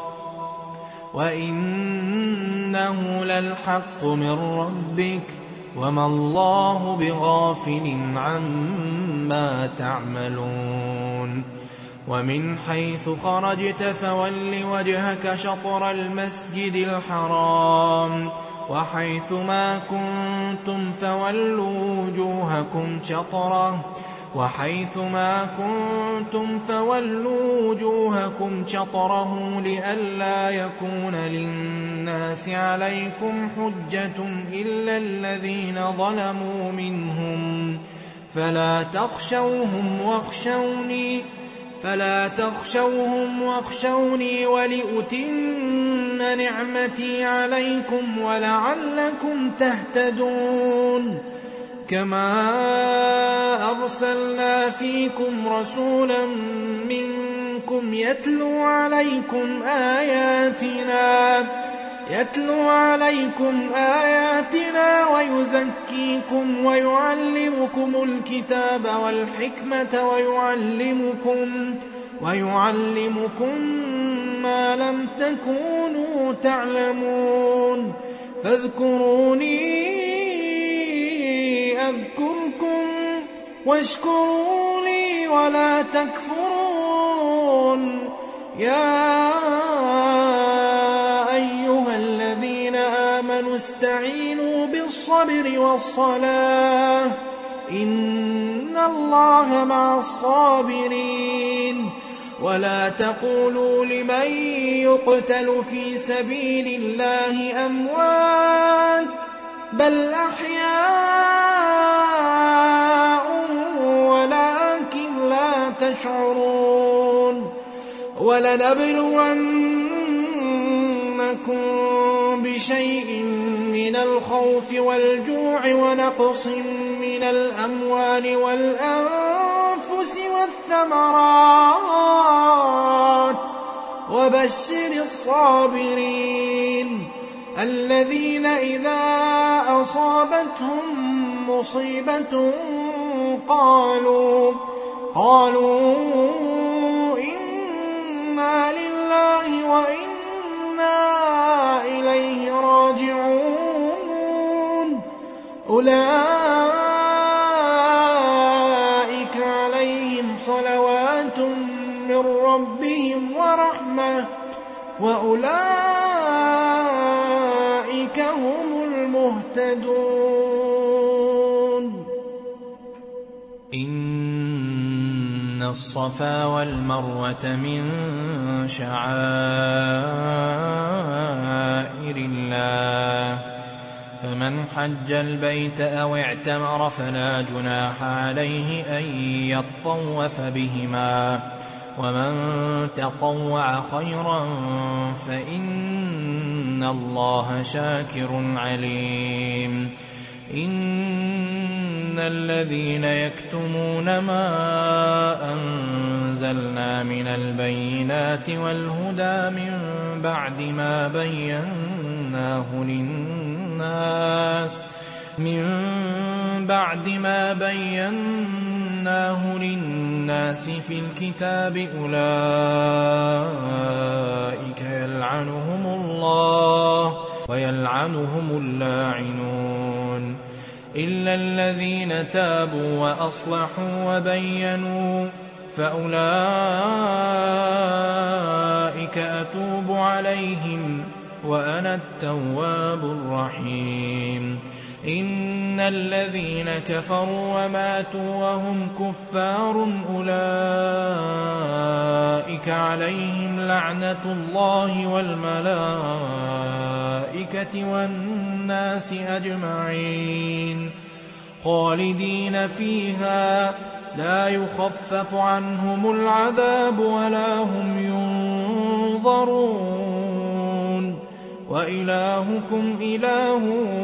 وإنه للحق من ربك وما الله بغافل عما تعملون ومن حيث خرجت فول وجهك شطر المسجد الحرام وحيث ما كنتم فولوا وجوهكم شطره وحيثما كنتم فولوا وجوهكم شطره لئلا يكون للناس عليكم حجة إلا الذين ظلموا منهم فلا تخشوهم واخشوني فلا تخشوهم واخشوني ولأتم نعمتي عليكم ولعلكم تهتدون كما أرسلنا فيكم رسولا منكم يتلو عليكم آياتنا يتلو عليكم آياتنا ويزكيكم ويعلمكم الكتاب والحكمة ويعلمكم ويعلمكم ما لم تكونوا تعلمون فاذكروني أذكركم واشكروا لي ولا تكفرون يا أيها الذين آمنوا استعينوا بالصبر والصلاة إن الله مع الصابرين ولا تقولوا لمن يقتل في سبيل الله أموات بل أحياء ولكن لا تشعرون ولنبلونكم بشيء من الخوف والجوع ونقص من الأموال والأنفس والثمرات وبشر الصابرين الذين إذا أصابتهم مصيبة قالوا قالوا إنا لله وإنا إليه راجعون أولئك عليهم صلوات من ربهم ورحمة وأولئك هم المهتدون إن الصفا والمروة من شعائر الله فمن حج البيت أو اعتمر فلا جناح عليه أن يطوف بهما ومن تطوع خيرا فإن الله شاكر عليم إن الذين يكتمون ما أنزلنا من البينات والهدى من بعد ما بيناه للناس من بعد ما بيناه للناس في الكتاب أولئك يلعنهم الله ويلعنهم اللاعنون إلا الذين تابوا وأصلحوا وبينوا فأولئك أتوب عليهم وأنا التواب الرحيم إن الذين كفروا وماتوا وهم كفار أولئك عليهم لعنة الله والملائكة والناس أجمعين خالدين فيها لا يخفف عنهم العذاب ولا هم ينظرون وإلهكم إله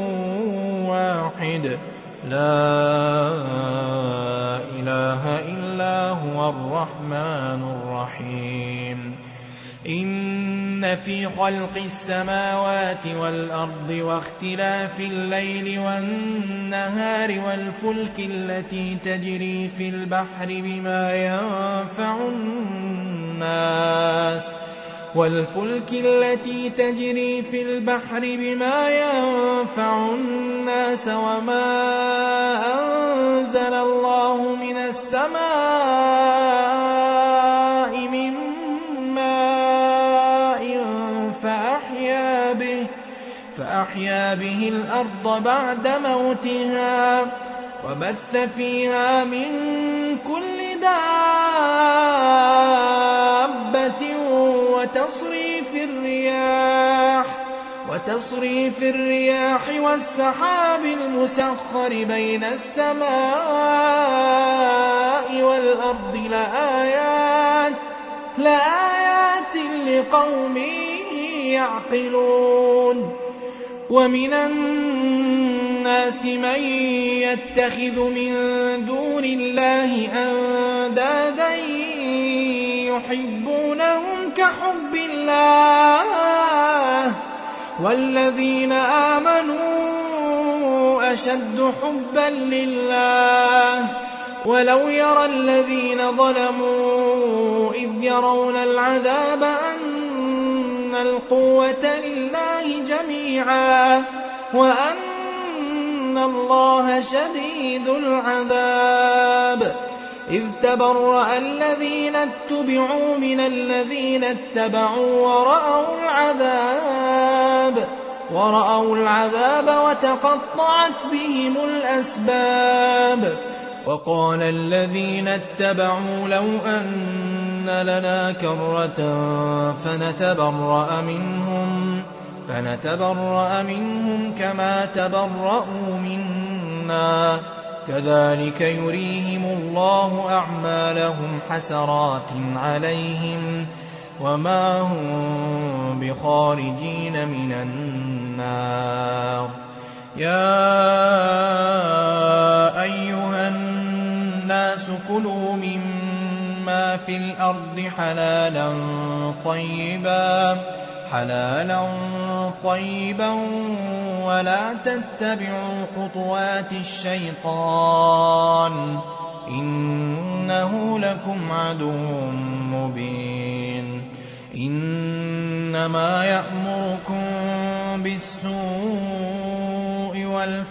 واحد لا إله إلا هو الرحمن الرحيم إن في خلق السماوات والأرض واختلاف الليل والنهار والفلك التي تجري في البحر بما ينفع الناس والفلك التي تجري في البحر بما ينفع الناس وما أنزل الله من السماء من ماء فأحيا به, فأحيا به الأرض بعد موتها وبث فيها من كل دابة وتصريف الرياح وتصريف الرياح والسحاب المسخر بين السماء والأرض لآيات لآيات لقوم يعقلون. ومن الناس من يتخذ من دون الله أندادا يحبونهم كحب الله والذين آمنوا أشد حبا لله ولو يرى الذين ظلموا إذ يرون العذاب أن القوة لله جميعا وأن الله شديد العذاب. إذ تبرأ الذين اتبعوا من الذين اتبعوا ورأوا العذاب ورأوا العذاب وتقطعت بهم الأسباب. وقال الذين اتبعوا لو أن لنا كرة فنتبرأ منهم فنتبرأ منهم كما تبرأوا منا كذلك يريهم الله أعمالهم حسرات عليهم وما هم بخارجين من النار. يا أيها الناس كلوا مما في الأرض حلالا طيبا حلالا طيبا ولا تتبعوا خطوات الشيطان إنه لكم عدو مبين. إنما يأمركم بالسوء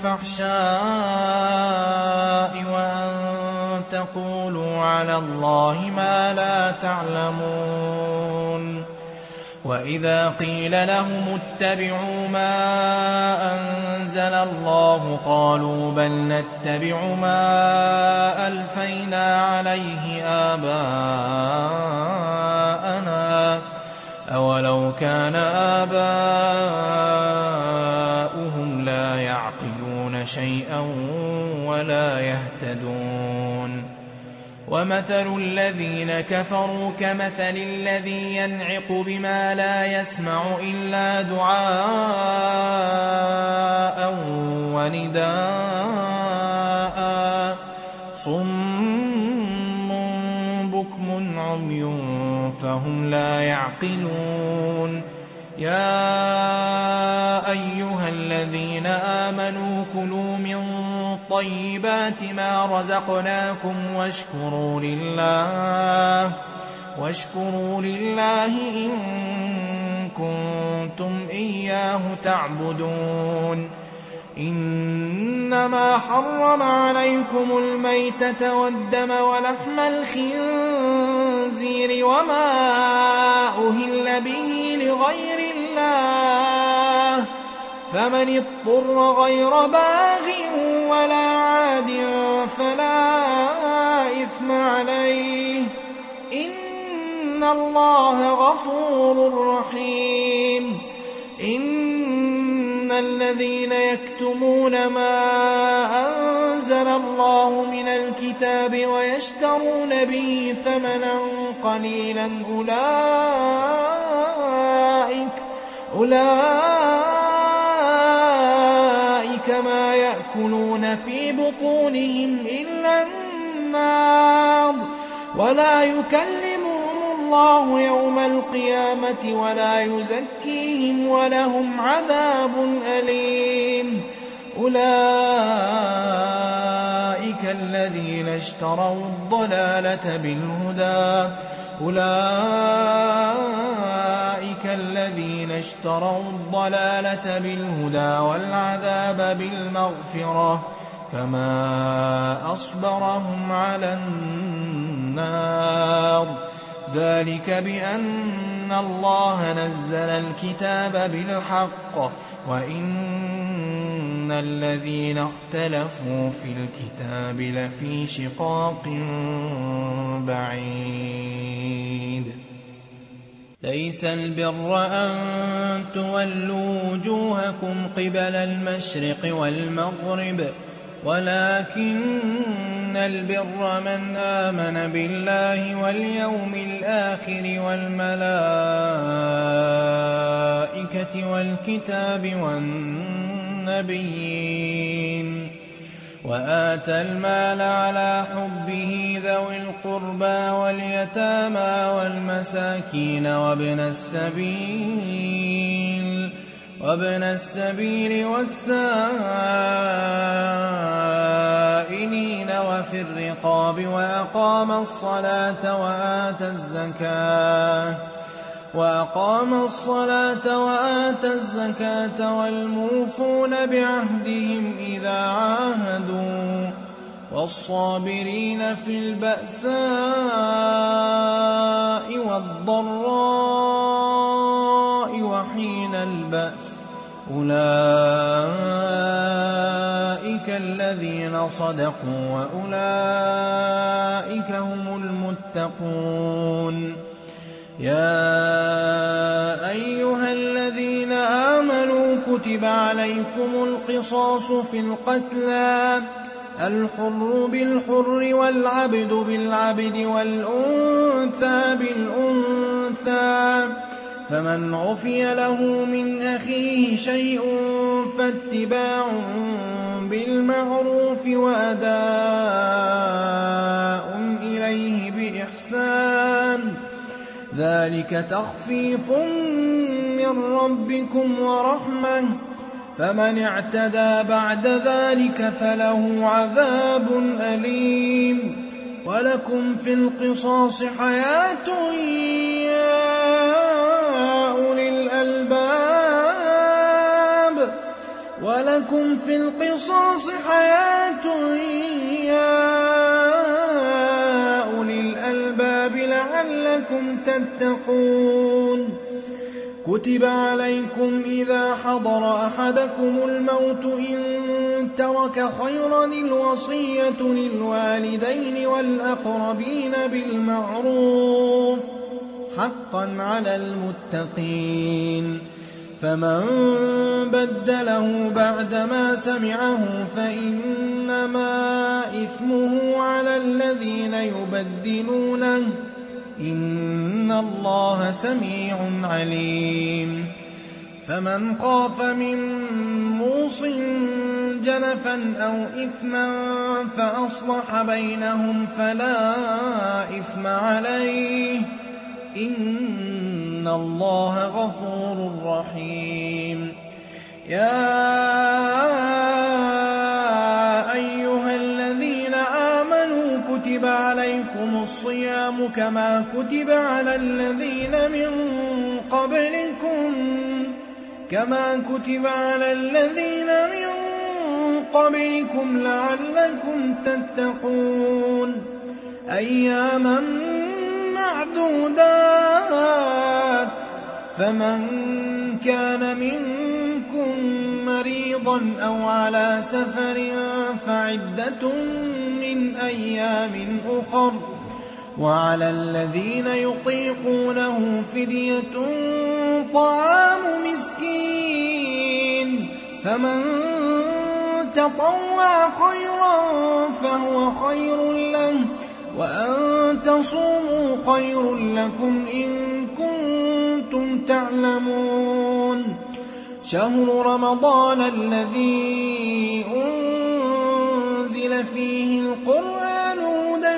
والفحشاء وأن تقولوا على الله ما لا تعلمون. وإذا قيل لهم اتبعوا ما أنزل الله قالوا بل نتبع ما ألفينا عليه آباءنا أولو كان آباؤهم لا يعقلون شيئا ولا يهتدون. ومثل الذين كفروا كمثل الذي ينعق بما لا يسمع إلا دعاء ونداء صم بكم عمي فهم لا يعقلون. يا أيها الذين آمنوا كلوا من طيبات ما رزقناكم واشكروا لله واشكروا لله إن كنتم إياه تعبدون. إنما حرم عليكم الميتة والدم ولحم الخنزير وما أهل به لغير الله فمن اضطر غير باغ ولا عاد فلا إثم عليه إن الله غفور رحيم. إن الذين يكتمون ما أنزل الله من الكتاب ويشترون به ثمنا قليلا أولئك أولئك ما يأكلون في بطونهم إلا النار ولا يكلمهم الله يوم القيامة ولا يزكيهم ولهم عذاب أليم. أولئك الذين اشتروا الضلالة بالهدى أولئك الذين اشتروا الضلالة بالهدى والعذاب بالمغفرة فما أصبرهم على النار. ذلك بأن الله نزل الكتاب بالحق وإن إن الذين اختلفوا في الكتاب لفي شقاق بعيد ليس البر أن تولوا وجوهكم قبل المشرق والمغرب ولكن البر من آمن بالله واليوم الآخر والملائكة والكتاب والنبيين وآتى المال على حبه ذوي القربى واليتامى والمساكين وابن السبيل وابن السبيل والسائلين وفي الرقاب وأقام الصلاة وآتى الزكاة وأقام الصلاة وآتى الزكاة والموفون بعهدهم إذا عاهدوا والصابرين في البأساء والضراء وحين البأس أولئك الذين صدقوا وأولئك هم المتقون يا أيها الذين آمنوا كتب عليكم القصاص في القتلى الحر بالحر والعبد بالعبد والأنثى بالأنثى فمن عفي له من أخيه شيء فاتباع بالمعروف وأداء إليه بإحسان ذلك تخفيف من ربكم ورحمة فمن اعتدى بعد ذلك فله عذاب أليم ولكم في القصاص حياة يا أولي الألباب ولكم في القصاص حياة يا أولي الألباب لعلكم تتقون كتب عليكم إذا حضر أحدكم الموت إن ترك خيرا الوصية للوالدين والأقربين بالمعروف حقا على المتقين فمن بدله بعدما سمعه فإنما إثمه على الذين يبدلونه إن الله سميع عليم فمن خاف من موص جنفا أو إثما فأصلح بينهم فلا إثم عليه إن الله غفور رحيم يا أيها الذين آمنوا كتب عليكم الصيام كما كتب على الذين من قبلكم كما كتب على الذين من قبلكم لعلكم تتقون أياما معدودات فمن كان منكم مريضا أو على سفر فعدة من أيام أخر وعلى الذين يطيقونه فدية طعام مسكين فمن تطوع خيرا فهو خير له وأن تصوموا خير لكم إن كنتم تعلمون شهر رمضان الذي أنزل فيه القرآن هدى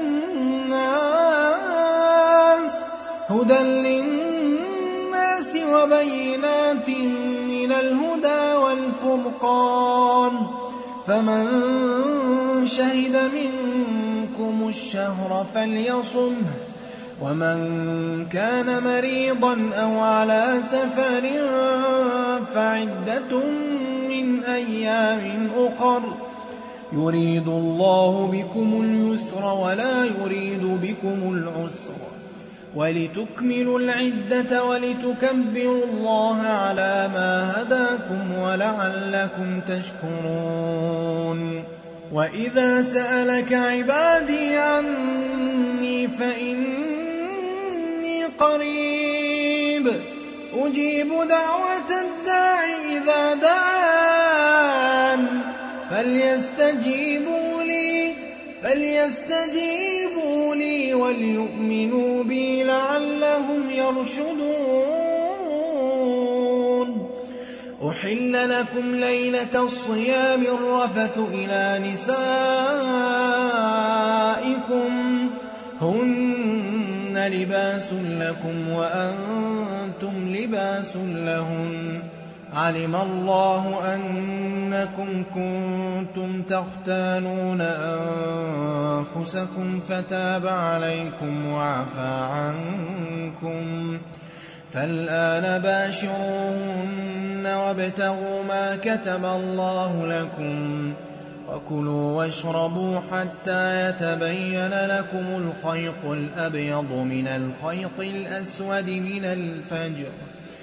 للناس هدى للناس وبينات من الهدى والفرقان فمن شهد منكم الشهر فليصمه ومن كان مريضا أو على سفر فعدة من أيام أخر يريد الله بكم اليسر ولا يريد بكم العسر ولتكملوا العدة ولتكبروا الله على ما هداكم ولعلكم تشكرون. وإذا سألك عبادي عني فإني قريب أجيب دعوة الداع إذا دعان فليستجيبوا لي فليستجيبوا لي وليؤمنوا بي لعلهم يرشدون. أحل لكم ليلة الصيام الرفث إلى نسائكم هن لباس لكم وأنتم لباس لهن علم الله أنكم كنتم تختانون أنفسكم فتاب عليكم وعفى عنكم فالآن باشروهن وابتغوا ما كتب الله لكم وكلوا واشربوا حتى يتبين لكم الخيط الأبيض من الخيط الأسود من الفجر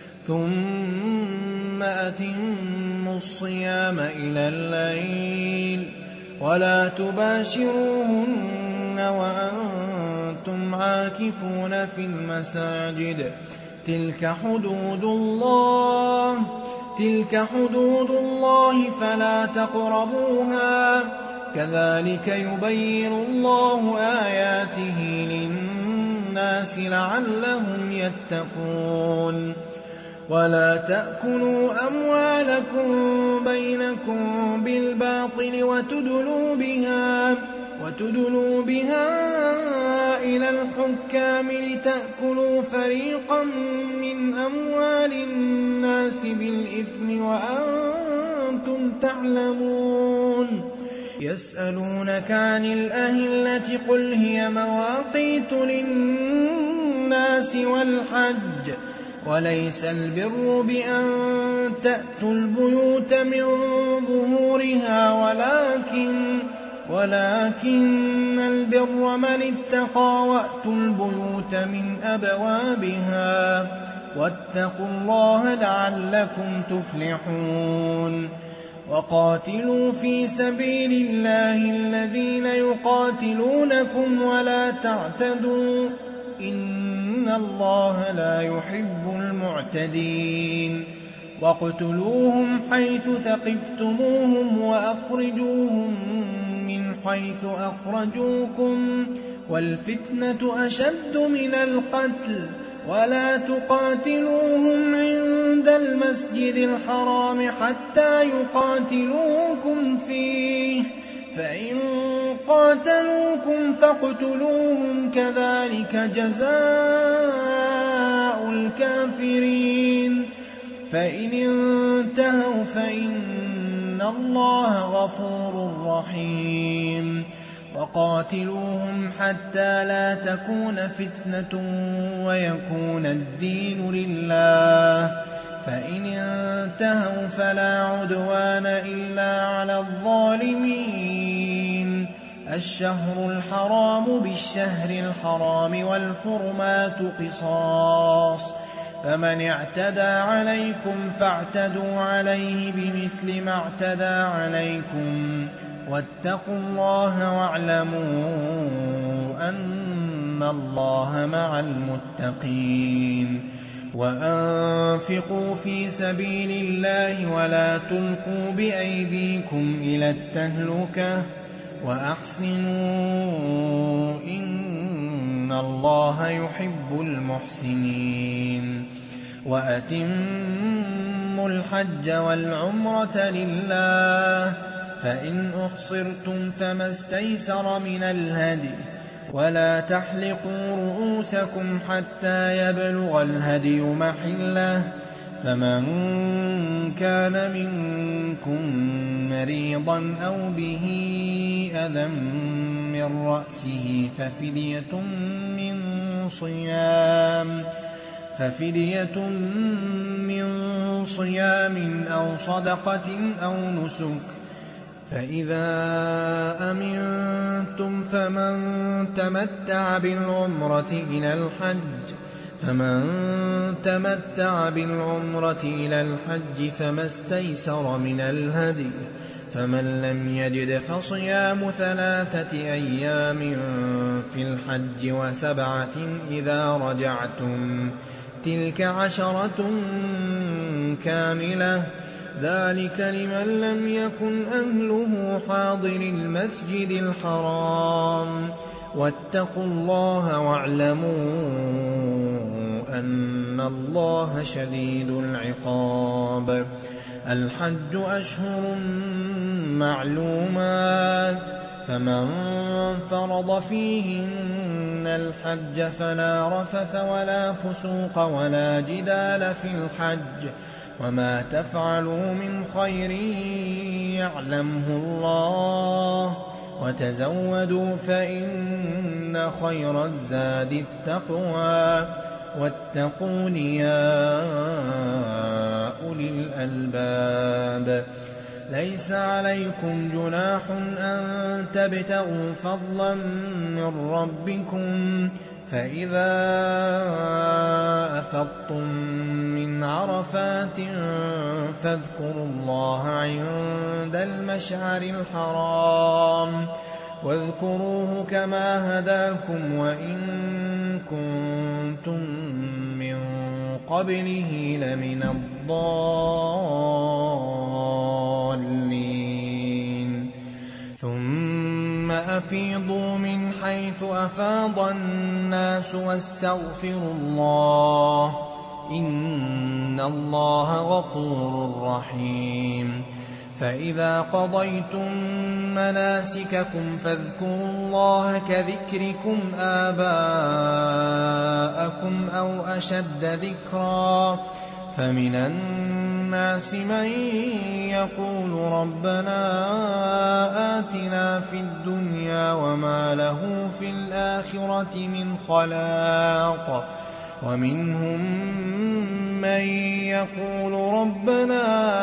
ثم أتموا الصيام إلى الليل ولا تباشروهن وأنتم عاكفون في المساجد تلك حدود الله تلك حدود الله فلا تقربوها كذلك يبين الله آياته للناس لعلهم يتقون. ولا تأكلوا أموالكم بينكم بالباطل وتدلوا بها وتدلوا بها إلى الحكام لتأكلوا فريقا من أموال الناس بالإثم وأنتم تعلمون. يسألونك عن الأهلة قل هي مواقيت للناس والحج وليس البر بأن تأتوا البيوت من ظهورها ولكن ولكن البر من اتقى وأتوا البيوت من أبوابها واتقوا الله لعلكم تفلحون. وقاتلوا في سبيل الله الذين يقاتلونكم ولا تعتدوا إن الله لا يحب المعتدين. واقتلوهم حيث ثقفتموهم وأخرجوهم من حيث أخرجوكم والفتنة أشد من القتل ولا تقاتلوهم عند المسجد الحرام حتى يقاتلوكم فيه فإن قاتلوكم فاقتلوهم كذلك جزاء الكافرين. فإن انتهوا فإن الله غفور رحيم. وقاتلوهم حتى لا تكون فتنة ويكون الدين لله فإن انتهوا فلا عدوان إلا على الظالمين. الشهر الحرام بالشهر الحرام والحرمات قصاص فمن اعتدى عليكم فاعتدوا عليه بمثل ما اعتدى عليكم واتقوا الله واعلموا أن الله مع المتقين. وأنفقوا في سبيل الله ولا تلقوا بأيديكم إلى التهلكة وأحسنوا إن الله يحب المحسنين. وأتموا الحج والعمرة لله فإن أحصرتم فما استيسر من الهدي ولا تحلقوا رؤوسكم حتى يبلغ الهدي محله فمن كان منكم مريضا أو به أذى من رأسه ففدية من صيام ففدية من صيام أو صدقة أو نسك فإذا أمنتم فمن تمتع بالعمرة إلى الحج فمن تمتع بالعمرة إلى الحج فما استيسر من الهدي، فمن لم يجد فصيام ثلاثة أيام في الحج وسبعة إذا رجعتم، تلك عشرة كاملة، ذلك لمن لم يكن أهله حاضر المسجد الحرام. واتقوا الله واعلموا أن الله شديد العقاب. الحج أشهر معلومات، فمن فرض فيهن الحج فلا رفث ولا فسوق ولا جدال في الحج، وما تفعلوا من خير يعلمه الله، وتزودوا فإن خير الزاد التقوى، واتقون يا أولي الألباب. ليس عليكم جناح أن تبتغوا فضلا من ربكم، فإذا أفضتم من عرفات فاذكروا الله عند المشعر الحرام، واذكروه كما هداكم وإن كنتم من قبله لمن الضالين. ثم أفيضوا من حيث أفاض الناس واستغفروا الله، إن الله غفور رحيم. فإذا قضيتم مناسككم فاذكروا الله كذكركم آباءكم أو أشد ذكرا، فمن الناس من يقول ربنا آتنا في الدنيا وما له في الآخرة من خلاق، ومنهم من يقول ربنا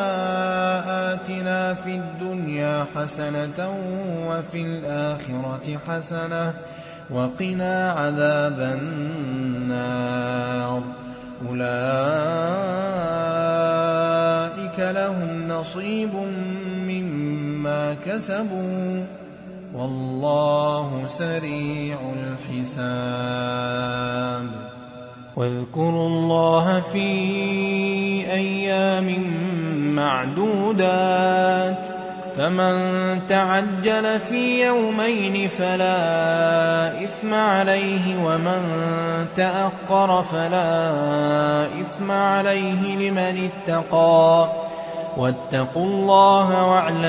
آتنا في الدنيا حسنة وفي الآخرة حسنة وقنا عذاب النار. أولئك لهم نصيب مما كسبوا والله سريع الحساب. واذكروا الله في أيام معدودات، فمن تعجل في يومين فلا إثم عليه، ومن تأخر فلا إثم عليه لمن اتقى. واتقوا الله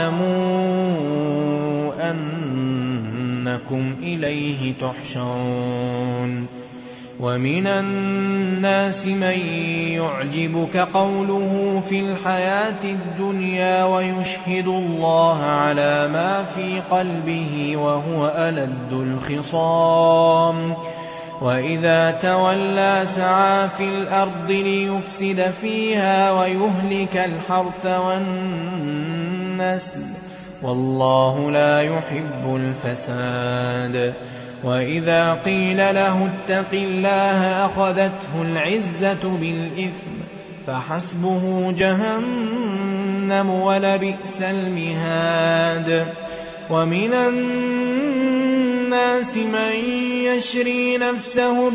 واعلموا أنكم إليه تحشرون. ومن الناس من يعجبك قوله في الحياة الدنيا ويشهد الله على ما في قلبه وهو ألد الخصام، وإذا تولى سعى في الأرض ليفسد فيها ويهلك الحرث والنسل، والله لا يحب الفساد. وإذا قيل له اتق الله أخذته العزة بالإثم فحسبه جهنم ولبئس المهاد. ومن الناس من يشري نفسه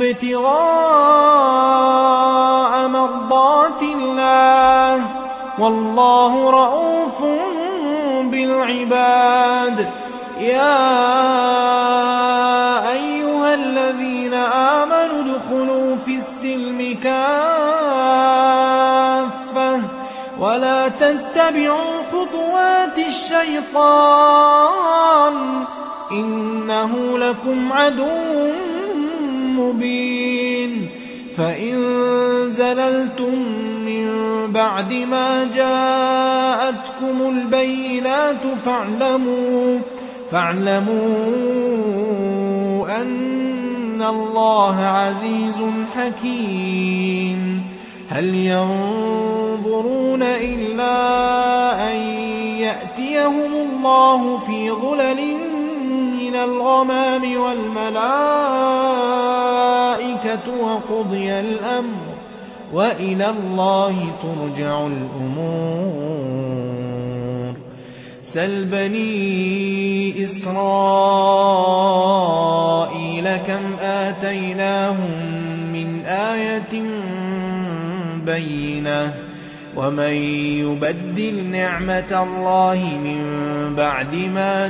ابتغاء مرضات الله والله رؤوف بالعباد. يا أيها الذين آمنوا ادخلوا في السلم كافة ولا تتبعوا خطوات الشيطان إنه لكم عدو مبين. فإن زللتم من بعد ما جاءتكم البينات فاعلموا فاعلموا أن الله عزيز حكيم. هل ينظرون إلا أن يأتيهم الله في ظلل من من الغمام والملائكة وقضي الأمر وإلى الله ترجع الأمور. سل بني إسرائيل كم آتيناهم من آية بينة ومن يبدل نعمة الله من بعد ما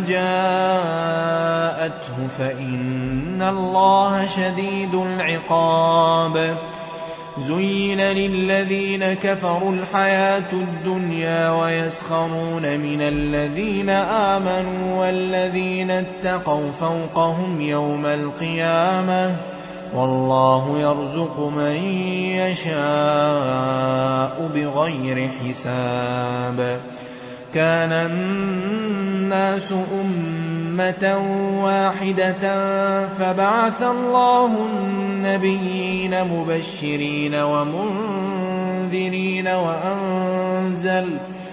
جاءته فإن الله شديد العقاب. زين للذين كفروا الحياة الدنيا ويسخرون من الذين آمنوا والذين اتقوا فوقهم يوم القيامة والله يرزق من يشاء بغير حساب. كان الناس أمة واحدة فبعث الله النبيين مبشرين ومنذرين وأنزل,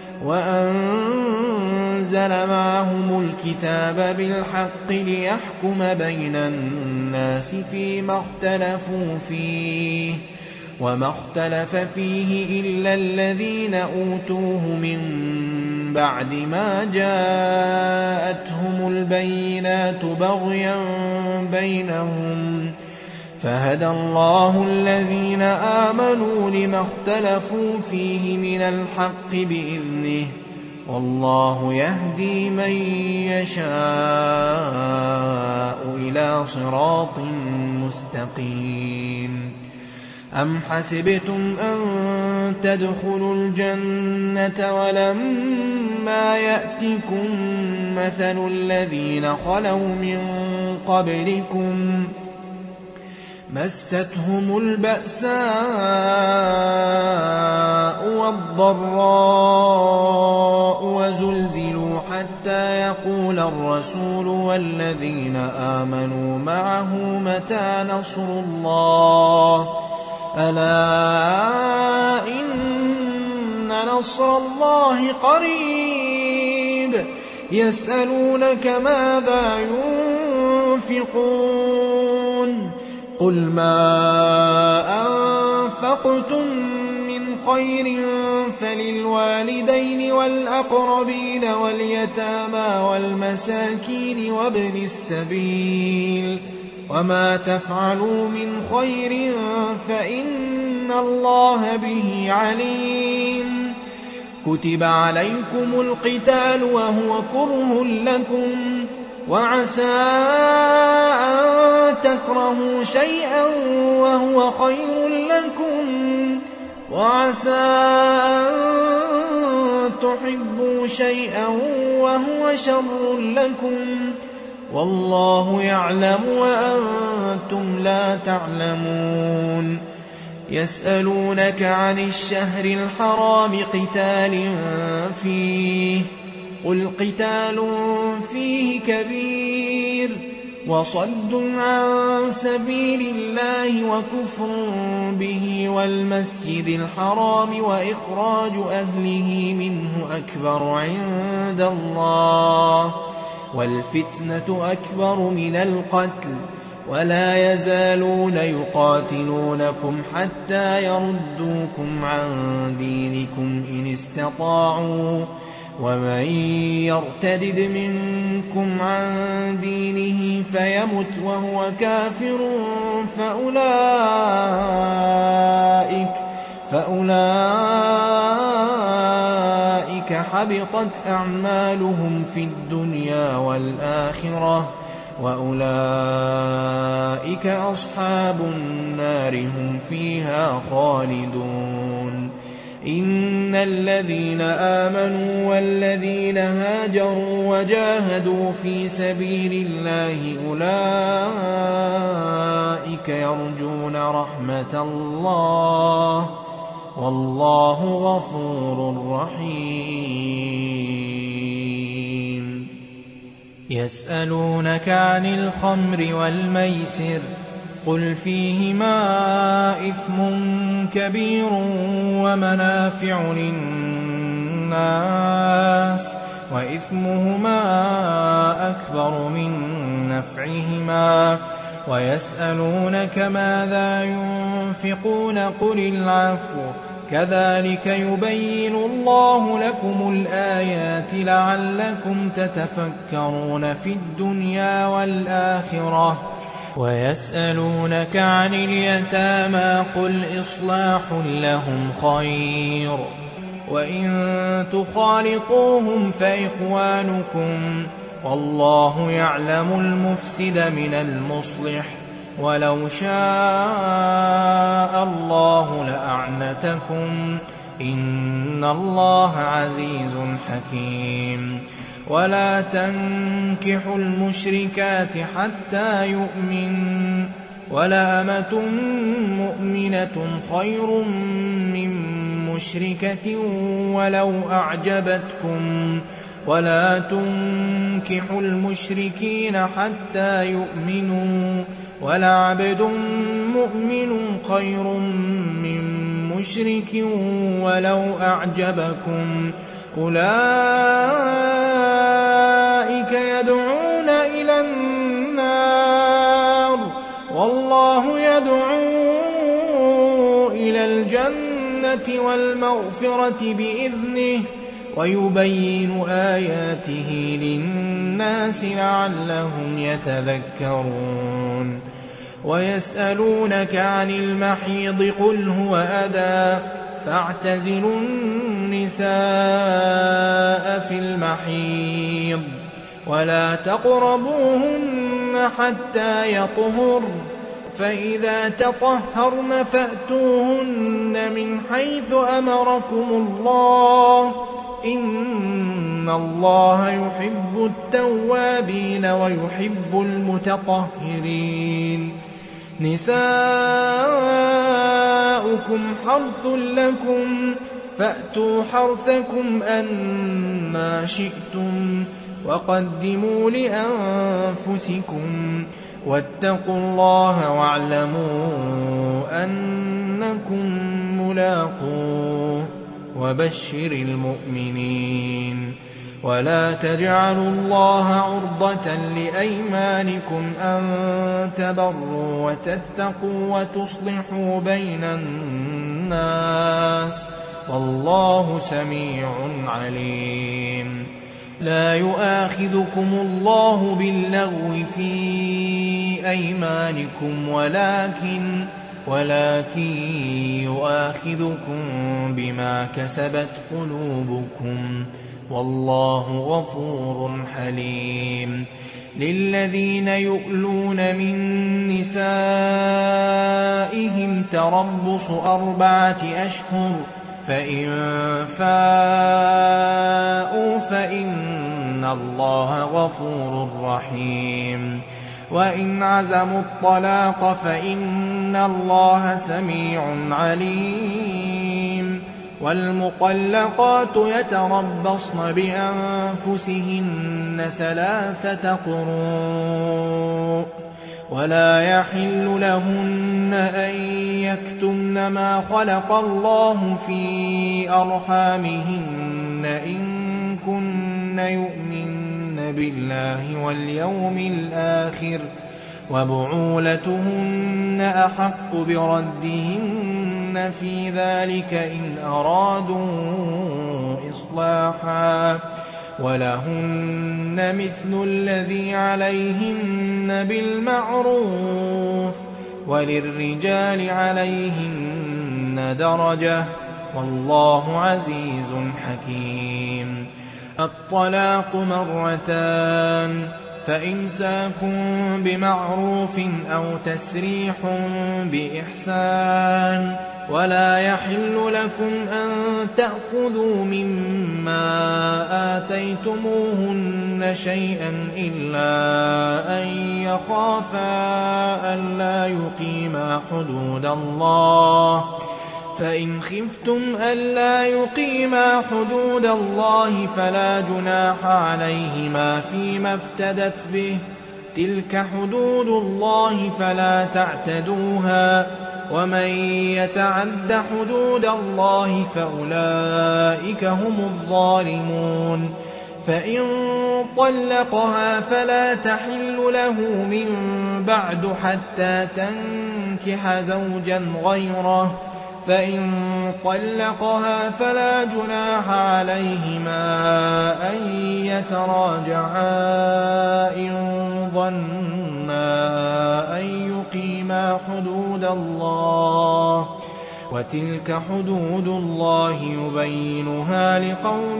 وأنزل معهم الكتاب بالحق ليحكم بين الناس فيما اختلفوا فيه وما اختلف فيه إلا الذين أوتوه من بعد ما جاءتهم البينات بغيا بينهم فهدى الله الذين آمنوا لما اختلفوا فيه من الحق بإذنه والله يهدي من يشاء إلى صراط مستقيم. أم حسبتم أن تدخلوا الجنة ولما يأتكم مثل الذين خلوا من قبلكم مستهم البأساء والضراء وزلزلوا حتى يقول الرسول والذين آمنوا معه متى نصر الله ألا إن نصر الله قريب. يسألونك ماذا ينفقون قل ما أنفقتم من خير فللوالدين والأقربين واليتامى والمساكين وابن السبيل وما تفعلوا من خير فإن الله به عليم. كتب عليكم القتال وهو كره لكم وعسى أن تكرهوا شيئا وهو خير لكم وعسى أن تحبوا شيئا وهو شر لكم والله يعلم وأنتم لا تعلمون. يسألونك عن الشهر الحرام قتال فيه قل قتال فيه كبير وصد عن سبيل الله وكفر به والمسجد الحرام وإخراج أهله منه أكبر عند الله والفتنة أكبر من القتل ولا يزالون يقاتلونكم حتى يردوكم عن دينكم إن استطاعوا ومن يرتدد منكم عن دينه فيمت وهو كافر فأولئك, فأولئك حبطت أعمالهم في الدنيا والآخرة وأولئك أصحاب النار هم فيها خالدون. إن الذين آمنوا والذين هاجروا وجاهدوا في سبيل الله أولئك يرجون رحمة الله والله غفور رحيم. يسألونك عن الخمر والميسر قل فيهما إثم كبير ومنافع للناس وإثمهما أكبر من نفعهما ويسألونك ماذا ينفقون قل العفو كذلك يبين الله لكم الآيات لعلكم تتفكرون في الدنيا والآخرة ويسألونك عن اليتامى قل إصلاح لهم خير وإن تخالطوهم فإخوانكم والله يعلم المفسد من المصلح ولو شاء الله لأعنتكم إن الله عزيز حكيم ولا تنكحوا المشركات حتى يؤمن ولأمة مؤمنة خير من مشركة ولو أعجبتكم ولا تنكحوا المشركين حتى يؤمنوا ولعبد مؤمن خير من مشرك ولو أعجبكم أولئك يدعون إلى النار والله يدعو إلى الجنة والمغفرة بإذنه ويبين آياته للناس لعلهم يتذكرون ويسألونك عن المحيض قل هو أذى فاعتزلوا النساء في المحيض ولا تقربوهن حتى يطهر فإذا تطهرن فأتوهن من حيث أمركم الله إن الله يحب التوابين ويحب المتطهرين نساؤكم حرث لكم فأتوا حرثكم أنما شئتم وقدموا لأنفسكم واتقوا الله واعلموا أنكم ملاقوه وبشر المؤمنين ولا تجعلوا الله عرضة لأيمانكم أن تبروا وتتقوا وتصلحوا بين الناس والله سميع عليم لا يؤاخذكم الله باللغو في أيمانكم ولكن ولكن يؤاخذكم بما كسبت قلوبكم والله غفور حليم للذين يؤلون من نسائهم تربص أربعة أشهر فإن فاءوا فإن الله غفور رحيم وإن عزموا الطلاق فإن الله سميع عليم والمطلقات يتربصن بأنفسهن ثلاثة قروء ولا يحل لهن أن يكتمن ما خلق الله في أرحامهن إن كن يؤمن بالله واليوم الآخر وبعولتهن أحق بردهن في ذلك إن أرادوا إصلاحا ولهن مثل الذي عليهن بالمعروف وللرجال عليهن درجة والله عزيز حكيم الطلاق مرتان فإمساك بمعروف أو تسريح بإحسان ولا يحل لكم أن تأخذوا مما آتيتموهن شيئا إلا أن يخافا ألا يقيما حدود الله فإن خفتم ألا يقيما حدود الله فلا جناح عليهما فيما افتدت به تلك حدود الله فلا تعتدوها ومن يتعد حدود الله فأولئك هم الظالمون فإن طلقها فلا تحل له من بعد حتى تنكح زوجا غيره، فإن طلقها فلا جناح عليهما أن يتراجعا إن ظنا أن يقيما حدود الله، وتلك حدود الله يبينها لقوم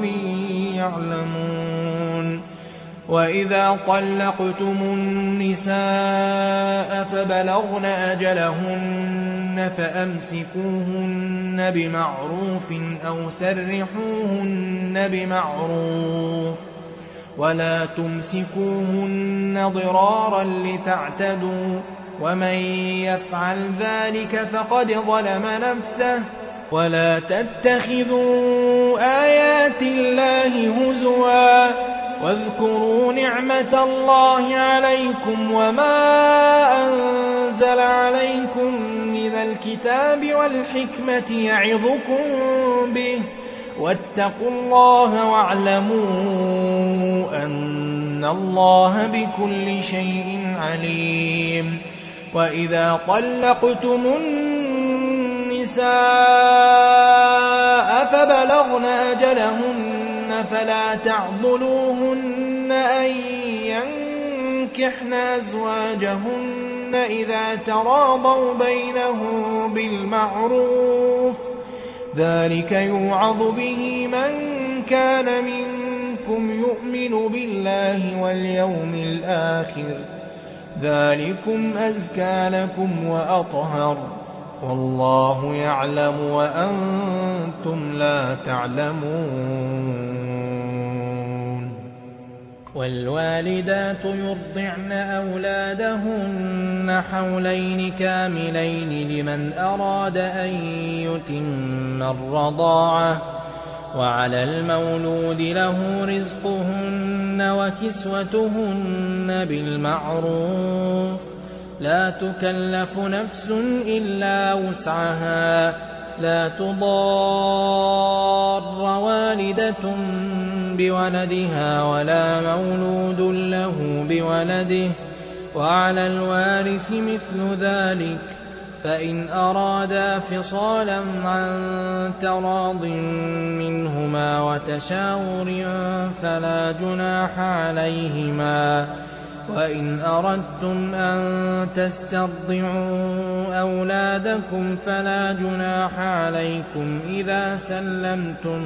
يعلمون. وإذا طلقتم النساء فبلغن أجلهن فأمسكوهن بمعروف أو سرحوهن بمعروف، ولا تمسكوهن ضرارا لتعتدوا، ومن يفعل ذلك فقد ظلم نفسه. ولا تتخذوا آيات الله هزوا واذكروا نعمة الله عليكم وما أنزل عليكم من الكتاب والحكمة يعظكم به، واتقوا الله واعلموا أن الله بكل شيء عليم. وإذا طلقتم النساء فبلغن أجلهن فلا تعضلوهن أن ينكحن أزواجهن إذا تراضوا بينهم بالمعروف، ذلك يوعظ به من كان منكم يؤمن بالله واليوم الآخر، ذلكم أزكى لكم وأطهر، والله يعلم وأنتم لا تعلمون. والوالدات يرضعن أولادهن حولين كاملين لمن أراد أن يتم الرضاعة، وعلى المولود له رزقهن وكسوتهن بالمعروف، لا تكلف نفس إلا وسعها، لا تضار والدة بولدها ولا مولود له بولده، وعلى الوارث مثل ذلك، فإن أرادا فصالا عن تراض منهما وتشاور فلا جناح عليهما. وإن أردتم أن تسترضعوا أولادكم فلا جناح عليكم إذا سلمتم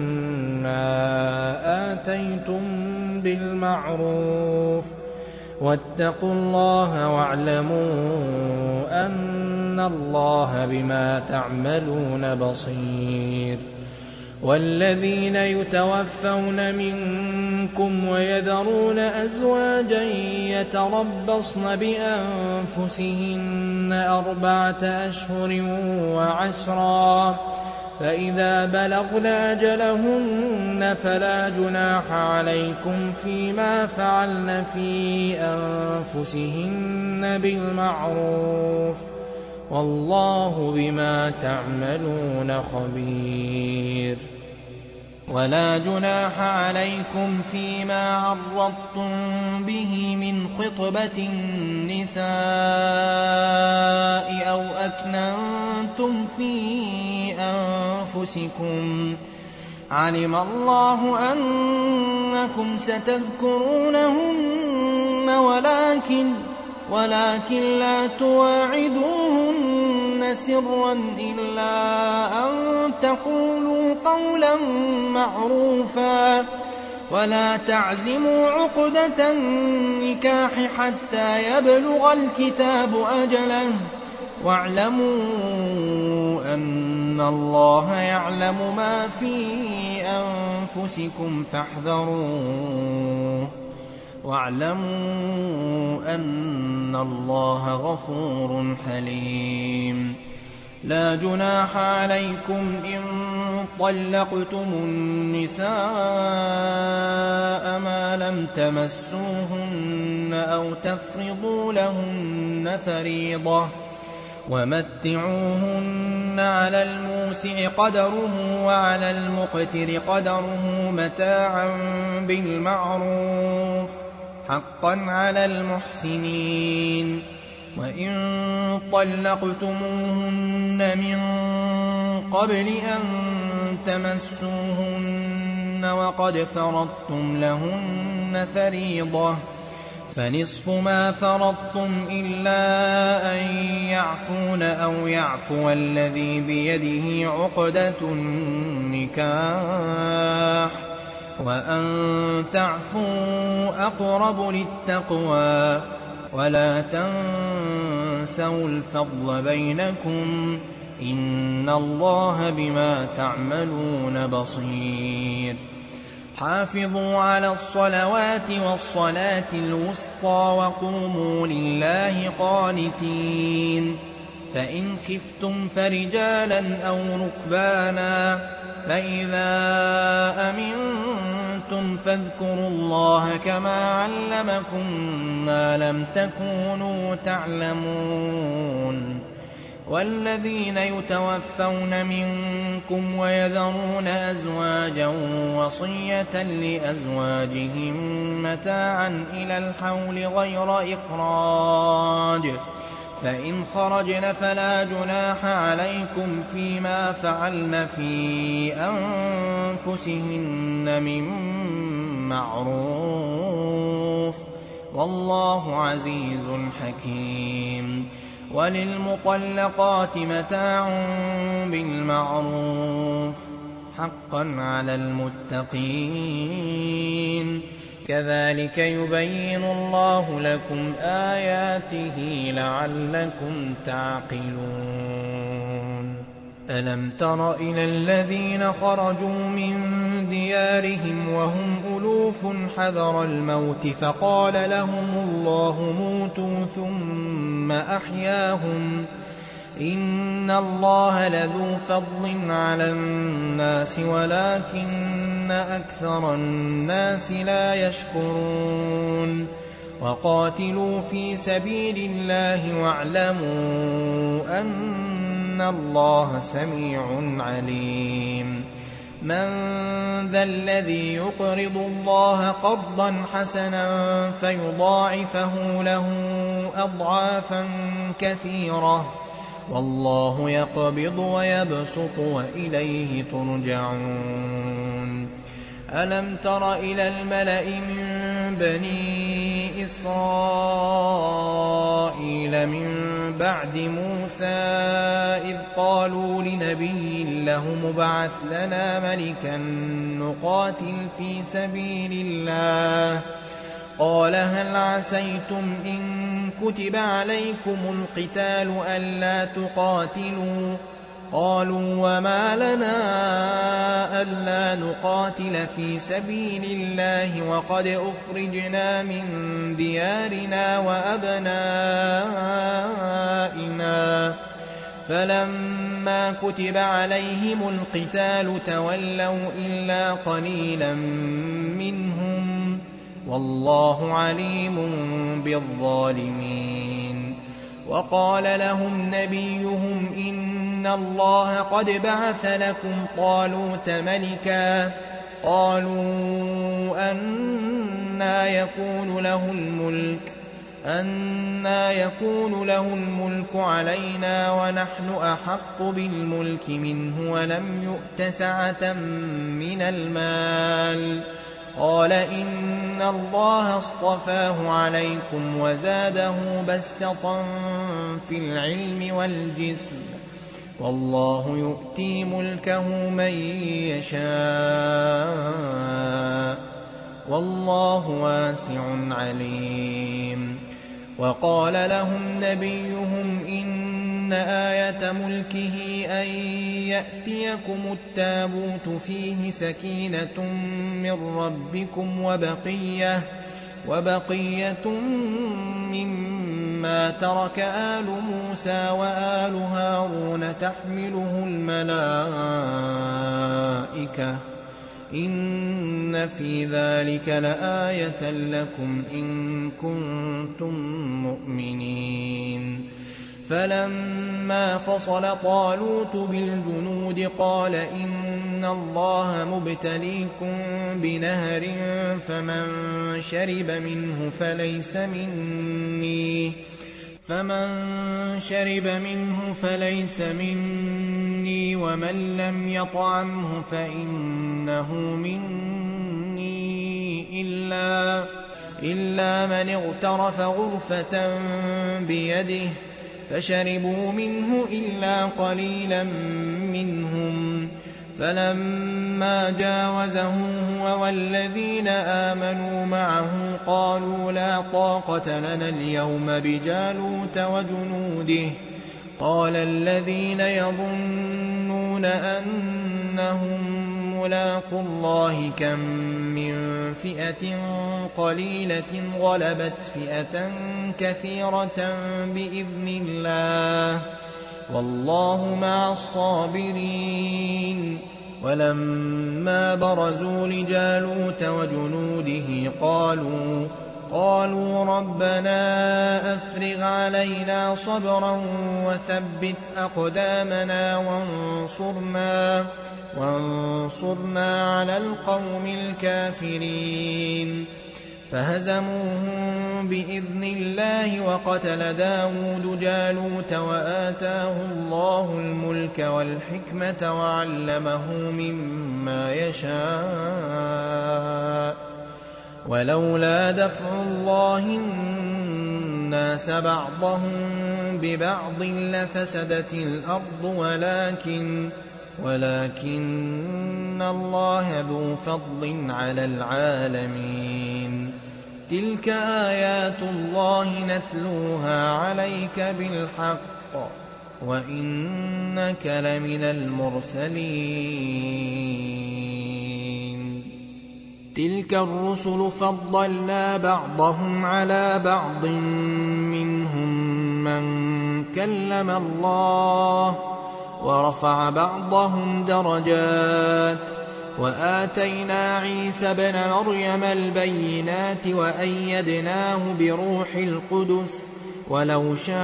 ما آتيتم بالمعروف، واتقوا الله واعلموا أن الله بما تعملون بصير. والذين يتوفون منكم ويذرون أزواجا يتربصن بأنفسهن أربعة أشهر وعشرا، فإذا بلغن أجلهن فلا جناح عليكم فيما فعلن في أنفسهن بالمعروف، والله بما تعملون خبير. ولا جناح عليكم فيما عرضتم به من خطبة النساء أو أكننتم في أنفسكم، علم الله أنكم ستذكرونهن ولكن ولكن لا تواعدوهن سرا إلا أن تقولوا قولا معروفا، ولا تعزموا عقدة النكاح حتى يبلغ الكتاب أجله، واعلموا أن الله يعلم ما في أنفسكم فاحذروه، واعلموا أن الله غفور حليم. لا جناح عليكم إن طلقتم النساء ما لم تمسوهن أو تفرضوا لهن فريضة، ومتعوهن على الموسع قدره وعلى المقتر قدره متاعا بالمعروف حقا على المحسنين. وإن طلقتموهن من قبل أن تمسوهن وقد فرضتم لهن فريضة فنصف ما فرضتم إلا أن يعفون أو يعفو الذي بيده عقدة النكاح وأن تعفوا أقرب للتقوى ولا تنسوا الفضل بينكم إن الله بما تعملون بصير. حافظوا على الصلوات والصلاة الوسطى وقوموا لله قانتين. فإن خفتم فرجالا أو ركبانا فإذا أمنتم فاذكروا الله كما علمكم ما لم تكونوا تعلمون. والذين يتوفون منكم ويذرون أزواجا وصية لأزواجهم متاعا إلى الحول غير إخراج فإن خرجن فلا جناح عليكم فيما فعلن في أنفسهن من معروف والله عزيز حكيم. وللمطلقات متاع بالمعروف حقا على المتقين. كذلك يبين الله لكم آياته لعلكم تعقلون. ألم تر إلى الذين خرجوا من ديارهم وهم ألوف حذر الموت فقال لهم الله موتوا ثم أحياهم إن الله لذو فضل على الناس ولكن أكثر الناس لا يشكرون. وقاتلوا في سبيل الله واعلموا أن الله سميع عليم. من ذا الذي يقرض الله قرضا حسنا فيضاعفه له أضعافا كثيرة والله يقبض ويبسط وإليه ترجعون. ألم تر إلى الملأ من بني إسرائيل من بعد موسى إذ قالوا لنبي له مبعث لنا ملكا نقاتل في سبيل الله قال هل عسيتم إن كتب عليكم القتال ألا تقاتلوا قالوا وما لنا ألا نقاتل في سبيل الله وقد أخرجنا من ديارنا وأبنائنا فلما كتب عليهم القتال تولوا إلا قليلا منهم والله عليم بالظالمين. وقال لهم نبيهم إن الله قد بعث لكم طالوت ملكا قالوا أنى يكون له الملك أنى يكون له الملك علينا ونحن أحق بالملك منه ولم يؤت سعة من المال قال إن الله اصطفاه عليكم وزاده بسطة في العلم والجسم والله يؤتي ملكه من يشاء والله واسع عليم. وقال لهم نبيهم إن آية ملكه أن يأتيكم التابوت فيه سكينة من ربكم وبقية, وبقية مما ترك آل موسى وآل هارون تحمله الملائكة إن في ذلك لآية لكم إن كنتم مؤمنين. فلما فصل طالوت بالجنود قال إن الله مبتليكم بنهر فمن شرب منه فليس مني فمن شرب منه فليس مني ومن لم يطعمه فإنه مني إلا, إلا من اغترف غرفة بيده فشربوا منه إلا قليلا منهم. فلما جاوزه هو والذين آمنوا معه قالوا لا طاقة لنا اليوم بجالوت وجنوده. قال الذين يظنون أنهم ملاقو الله كم من فئة قليلة غلبت فئة كثيرة بإذن الله والله مع الصابرين. ولما برزوا لجالوت وجنوده قالوا قالوا ربنا أفرغ علينا صبرا وثبت أقدامنا وانصرنا وانصرنا على القوم الكافرين. فهزموهم بإذن الله وقتل داود جالوت وآتاه الله الملك والحكمة وعلمه مما يشاء ولولا دفع الله الناس بعضهم ببعض لفسدت الأرض ولكن ولكن الله ذو فضل على العالمين. تلك آيات الله نتلوها عليك بالحق وإنك لمن المرسلين. تلك الرسل فضلنا بعضهم على بعض منهم من كلم الله ورفع بعضهم درجات وآتينا عيسى ابن مريم البينات وأيدناه بروح القدس ولو شاء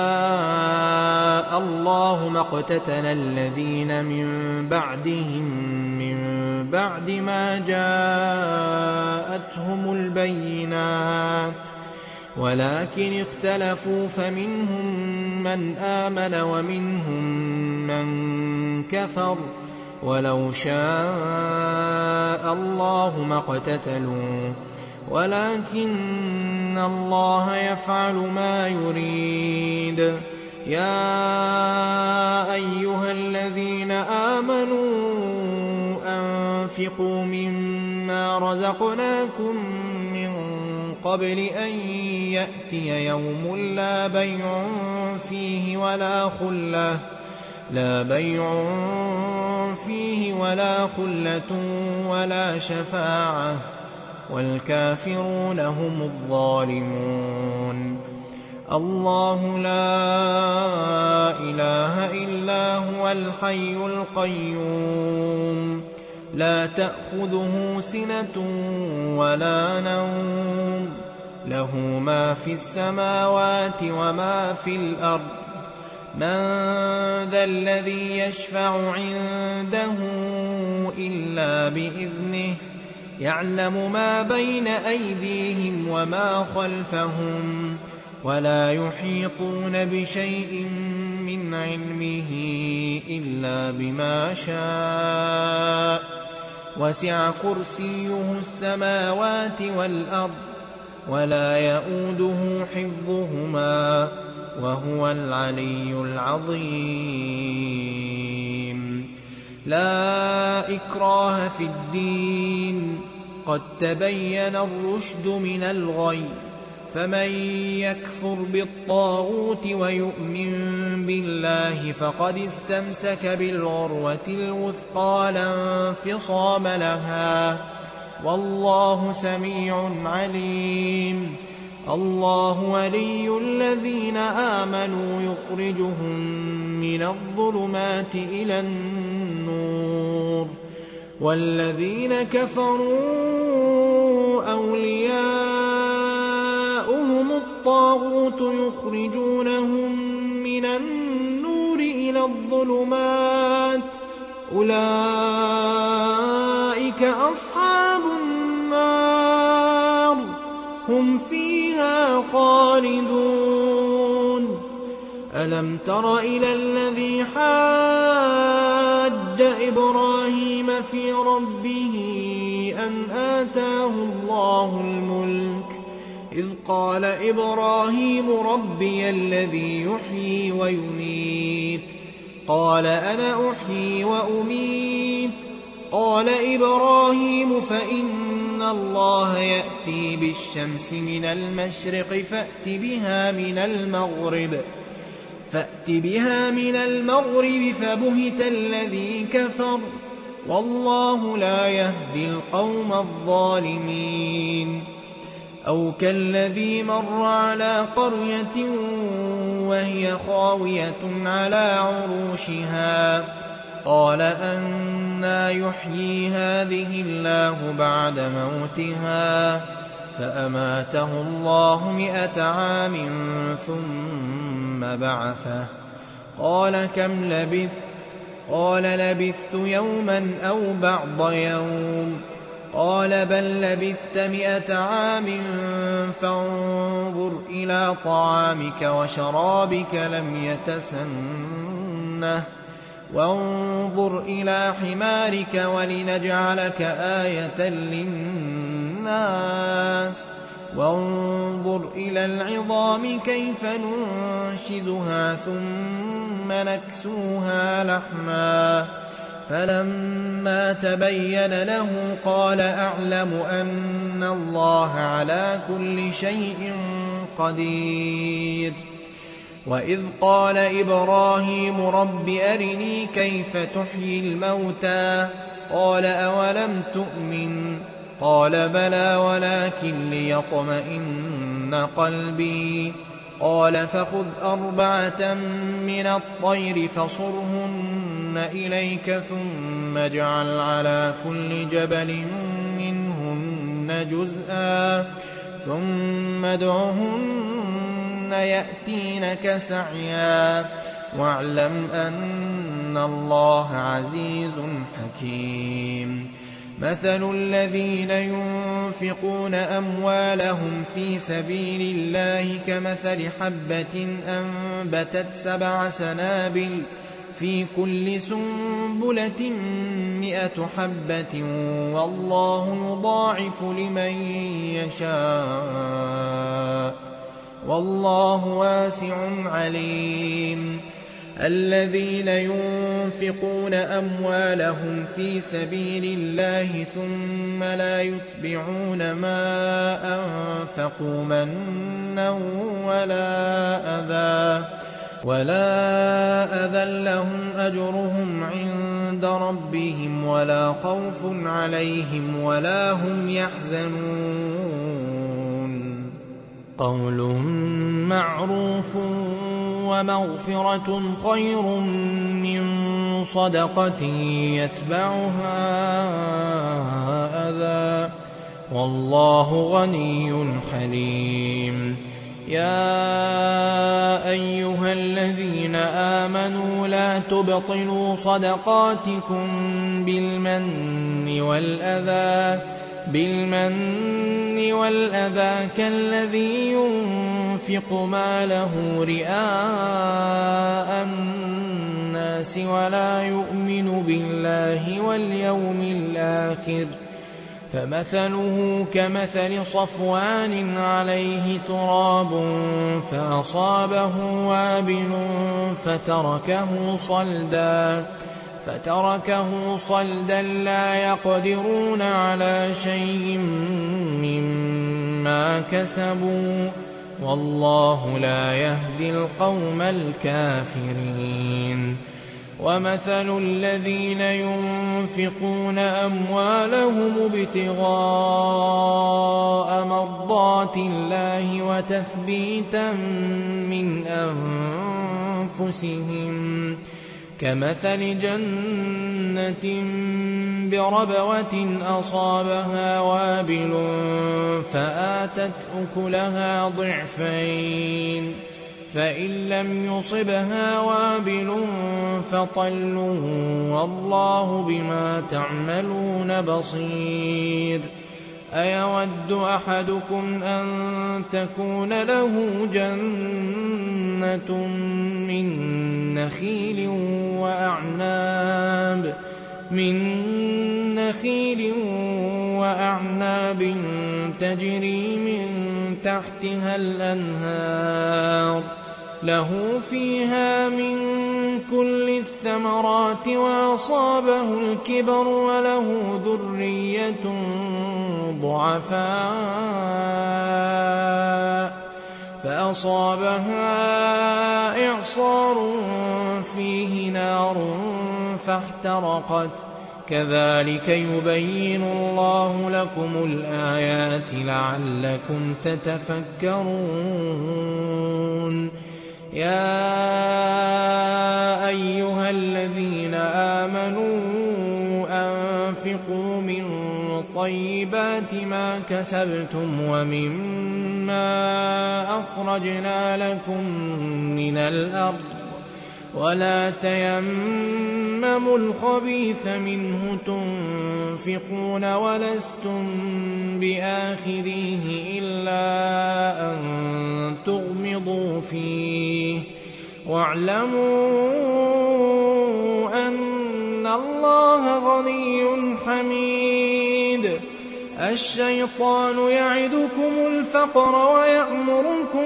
الله ما اقتتل الذين من بعدهم من بعد ما جاءتهم البينات ولكن اختلفوا فمنهم من آمن ومنهم من كفر ولو شاء الله ما اقتتلوا ولكن الله يفعل ما يريد. يا أيها الذين آمنوا أنفقوا مما رزقناكم من قبل أن يأتي يوم لا بيع فيه ولا خلة لا بيع فيه ولا خلة ولا شفاعة والكافرون هم الظالمون. الله لا إله إلا هو الحي القيوم لا تأخذه سنة ولا نوم له ما في السماوات وما في الأرض. من ذا الذي يشفع عنده إلا بإذنه يعلم ما بين أيديهم وما خلفهم ولا يحيطون بشيء من علمه إلا بما شاء وسع كرسيه السماوات والأرض ولا يؤوده حفظهما وهو العلي العظيم. لا إكراه في الدين قد تبين الرشد من الغي فمن يكفر بالطاغوت ويؤمن بالله فقد استمسك بالعروة الوثقى لا انفصام لها والله سميع عليم. الله ولي الذين آمنوا يخرجهم من الظلمات إلى النور والذين كفروا أولياؤهم الطاغوت يخرجونهم من النور إلى الظلمات أولئك أصحاب النار هم فيها خالدون ألم تر إلى الذي حاج إبراهيم في ربه أن آتاه الله الملك إذ قال إبراهيم ربي الذي يحيي ويميت قال أنا أحيي وأميت قال إبراهيم فإن الله يأتي بالشمس من المشرق فأت بها من المغرب فأت بها من المغرب فبهت الذي كفر والله لا يهدي القوم الظالمين أو كالذي مر على قرية وهي خاوية على عروشها قال أنى يحيي هذه الله بعد موتها فأماته الله مئة عام ثم بعثه قال كم لبثت قال لبثت يوما أو بعض يوم قال بل لبثت مئة عام فانظر إلى طعامك وشرابك لم يتسنه وانظر إلى حمارك ولنجعلك آية للناس وانظر إلى العظام كيف ننشزها ثم نكسوها لحما فلما تبين له قال أعلم أن الله على كل شيء قدير وإذ قال إبراهيم رب أرني كيف تحيي الموتى قال أولم تؤمن قال بلى ولكن ليطمئن قلبي قال فخذ أربعة من الطير فصرهن إليك ثم اجعل على كل جبل منهن جزءا ثم ادعهن يأتينك سعيا واعلم أن الله عزيز حكيم مثل الذين ينفقون أموالهم في سبيل الله كمثل حبة أنبتت سبع سنابل في كل سنبلة مئة حبة والله يضاعف لمن يشاء والله واسع عليم الذين ينفقون أموالهم في سبيل الله ثم لا يتبعون ما أنفقوا منا ولا أذى ولا أذى لهم أجرهم عند ربهم ولا خوف عليهم ولا هم يحزنون قول معروف ومغفرة خير من صدقة يتبعها أذى والله غني حليم يا أيها الذين آمنوا لا تبطلوا صدقاتكم بالمن والأذى بالمن والأذى كالذي ينفق ماله رئاء الناس ولا يؤمن بالله واليوم الآخر فمثله كمثل صفوان عليه تراب فأصابه وابل فتركه صلدا فتركه صلدا لا يقدرون على شيء مما كسبوا والله لا يهدي القوم الكافرين ومثل الذين ينفقون أموالهم ابتغاء مرضات الله وتثبيتا من أنفسهم كمثل جنة بربوة أصابها وابل فآتت أكلها ضعفين فإن لم يصبها وابل فطل والله بما تعملون بصير أيود أحدكم أن تكون له جنة من نخيل وأعناب من نخيل وأعناب تجري من تحتها الأنهار له فيها من كل الثمرات وأصابه الكبر وله ذرية ضعفاء فأصابها إعصار فيه نار فاحترقت كذلك يبين الله لكم الآيات لعلكم تتفكرون يا أيها الذين آمنوا أنفقوا من طيبات ما كسبتم ومما أخرجنا لكم من الأرض ولا تيمموا الخبيث منه تنفقون ولستم بآخذيه إلا أن تغمضوا فيه واعلموا أن الله غني حميد الشيطان يعدكم الفقر ويأمركم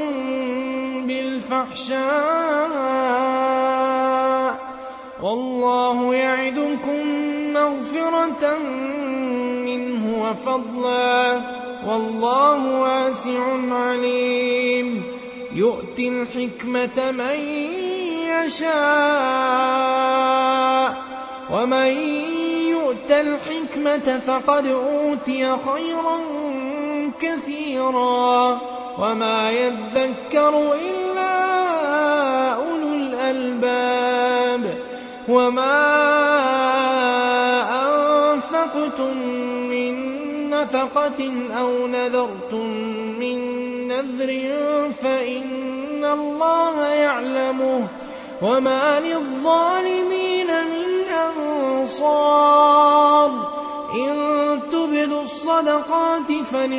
بالفحشاء والله يعدكم مغفرة منه وفضلا والله واسع عليم يؤتي الحكمة من يشاء ومن يؤت الحكمة فقد أوتي خيرا كثيرا وما يذكر إلا أولو الألباب وما أنفقتم من نفقة أو نذرتم من نذر فإن الله يعلمه وما للظالمين من أنصار إن تبدوا الصدقات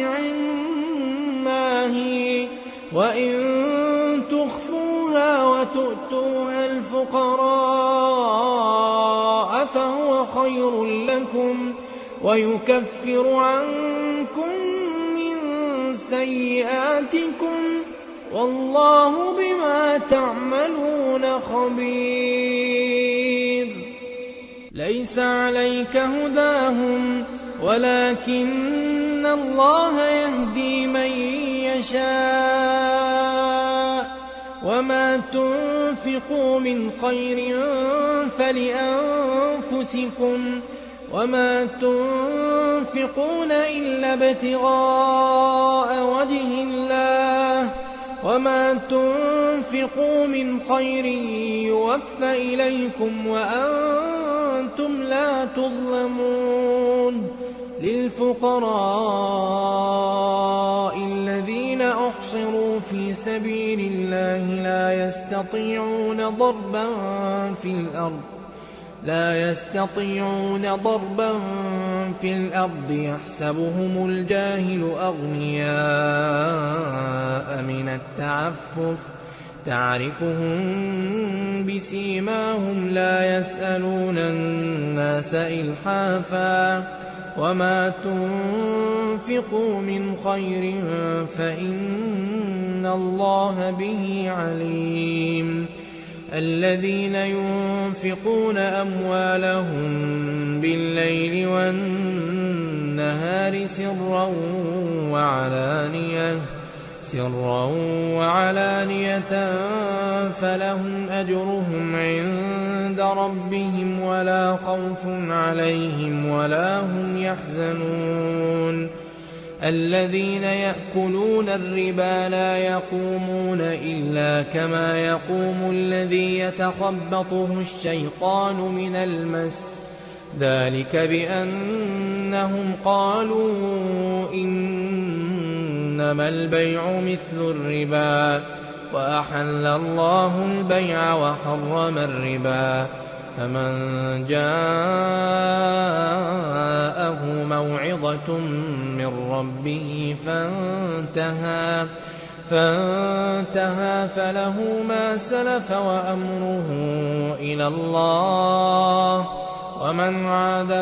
فنعما هي وإن تخفوها وتؤتوها الفقراء فهو خير لكم ويكفر عنكم من سيئاتكم والله بما تعملون خبير ليس عليك هداهم ولكن الله يهدي من يشاء وما تنفقوا من خير فلأنفسكم وما تنفقون إلا ابتغاء وجه الله وما تنفقوا من خير يوفى إليكم وأنتم لا تظلمون للفقراء الذين أحصروا في سبيل الله لا يستطيعون ضربا في الأرض لا يستطيعون ضربا في الأرض يحسبهم الجاهل أغنياء من التعفف تعرفهم بسيماهم لا يسألون الناس إلحافا وما تنفقوا من خير فإن الله به عليم الذين ينفقون أموالهم بالليل والنهار سرا وعلانية سرا وعلانية فلهم أجرهم عند ربهم ولا خوف عليهم ولا هم يحزنون الذين يأكلون الربا لا يقومون إلا كما يقوم الذي يتخبطه الشيطان من المس ذلك بأنهم قالوا إنما البيع مثل الربا وأحل الله البيع وحرم الربا. فمن جاءه موعظة من ربه فانتهى فانتهى فله ما سلف وأمره إلى الله، ومن عاد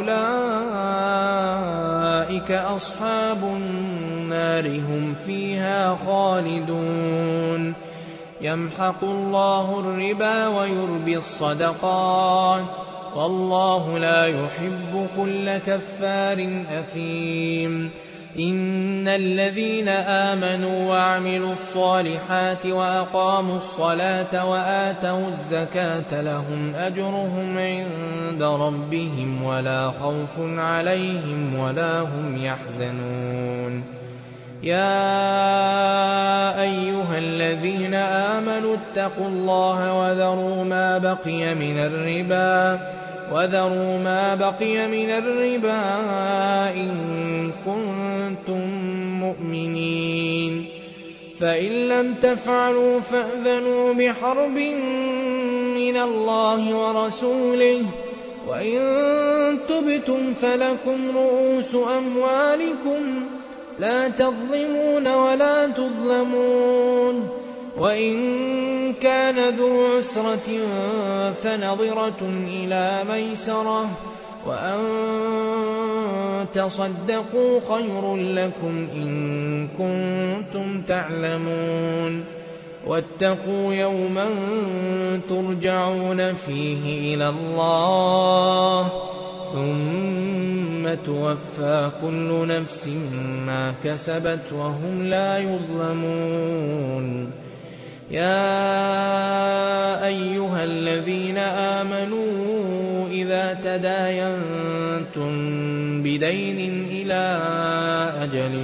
فأولئك أصحاب النار هم فيها خالدون. يمحق الله الربا ويربي الصدقات، والله لا يحب كل كفار أثيم. إن الذين آمنوا وعملوا الصالحات وأقاموا الصلاة وآتوا الزكاة لهم أجرهم عند ربهم ولا خوف عليهم ولا هم يحزنون. يا أيها الذين آمنوا اتقوا الله وذروا ما بقي من الربا وذروا ما بقي من الربا إن كنتم مؤمنين، فإن لم تفعلوا فأذنوا بحرب من الله ورسوله، وإن تبتم فلكم رؤوس أموالكم لا تظلمون ولا تظلمون. وإن كان ذو عسرة فنظرة إلى ميسرة، وأن تصدقوا خير لكم إن كنتم تعلمون. واتقوا يوما ترجعون فيه إلى الله ثم توفى كل نفس ما كسبت وهم لا يظلمون. يا أيها الذين آمنوا إذا تداينتم بدين إلى أجل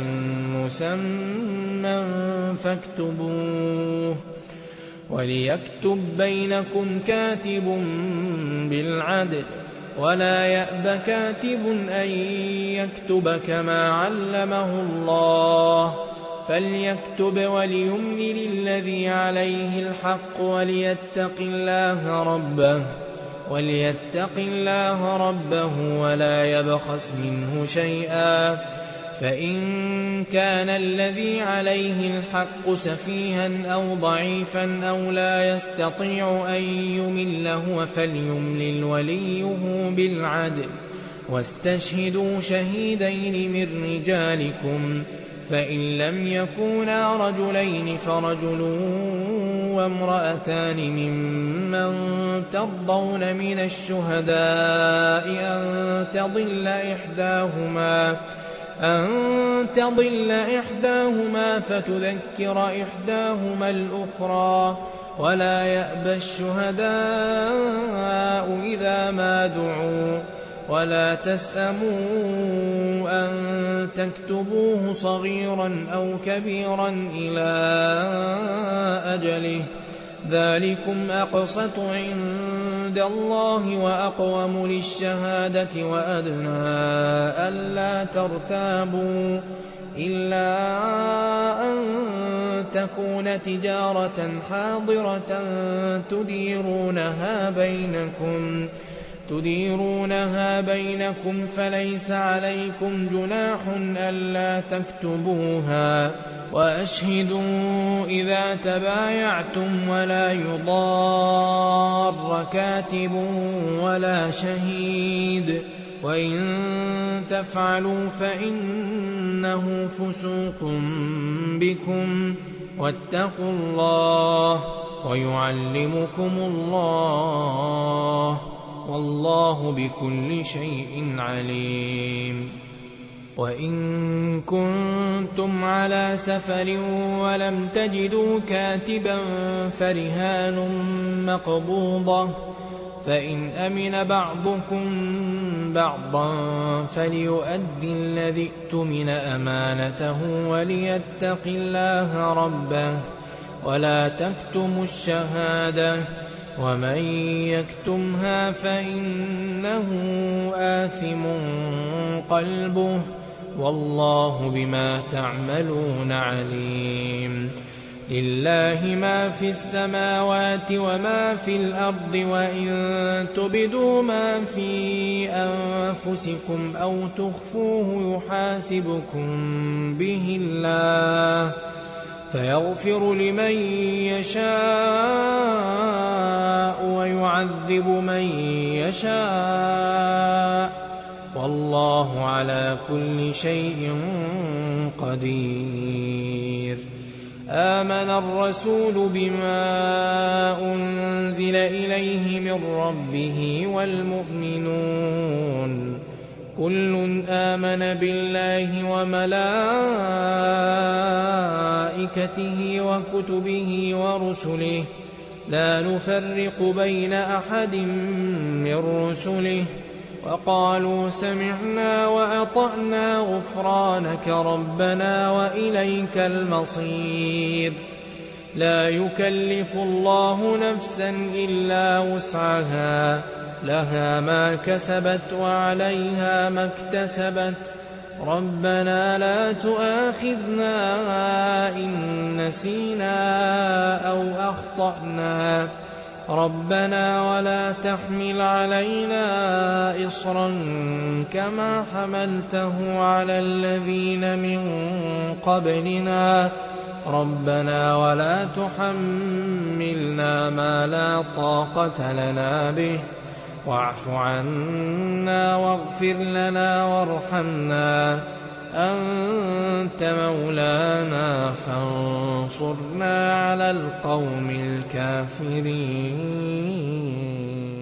مسمى فاكتبوه، وليكتب بينكم كاتب بالعدل، ولا يأب كاتب أن يكتب كما علمه الله، فليكتب وليملل الذي عليه الحق وليتق الله ربه وليتق الله ربه ولا يبخس منه شيئا، فإن كان الذي عليه الحق سفيها أو ضعيفا أو لا يستطيع أن يمله فليملل وليه بالعدل، واستشهدوا شهيدين من رجالكم، فإن لم يكونا رجلين فرجل وامرأتان ممن ترضون من الشهداء أن تضل إحداهما أن تضل إحداهما فتذكر إحداهما الأخرى، ولا يأبى الشهداء إذا ما دعوا، ولا تسأموا أن تكتبوه صغيرا أو كبيرا إلى أجله، ذلكم أقسط عند الله وأقوم للشهادة وأدنى ألا ترتابوا، إلا أن تكون تجارة حاضرة تديرونها بينكم تديرونها بينكم فليس عليكم جناح ألا تكتبوها، وأشهدوا إذا تبايعتم ولا يضار كاتب ولا شهيد، وإن تفعلوا فإنه فسوق بكم، واتقوا الله ويعلمكم الله، والله بكل شيء عليم. وإن كنتم على سفر ولم تجدوا كاتبا فرهان مقبوضة، فإن أمن بعضكم بعضا فليؤدي الذي اؤتمن أمانته وليتق الله ربه، ولا تكتموا الشهادة، ومن يكتمها فإنه آثم قلبه، والله بما تعملون عليم. لله ما في السماوات وما في الأرض وإن تبدوا ما في أنفسكم أو تخفوه يحاسبكم به الله فيغفر لمن يشاء ويعذب من يشاء والله على كل شيء قدير. آمن الرسول بما أنزل إليه من ربه والمؤمنون كل آمن بالله وملائكته وكتبه ورسله لا نفرق بين أحد من رسله وقالوا سمعنا وأطعنا غفرانك ربنا وإليك المصير. لا يكلف الله نفسا إلا وسعها لها ما كسبت وعليها ما اكتسبت ربنا لا تؤاخذنا إن نسينا أو أخطأنا ربنا ولا تحمل علينا إصرا كما حملته على الذين من قبلنا ربنا ولا تحملنا ما لا طاقة لنا به واعف عنا واغفر لنا وارحمنا أنت مولانا فانصرنا على القوم الكافرين.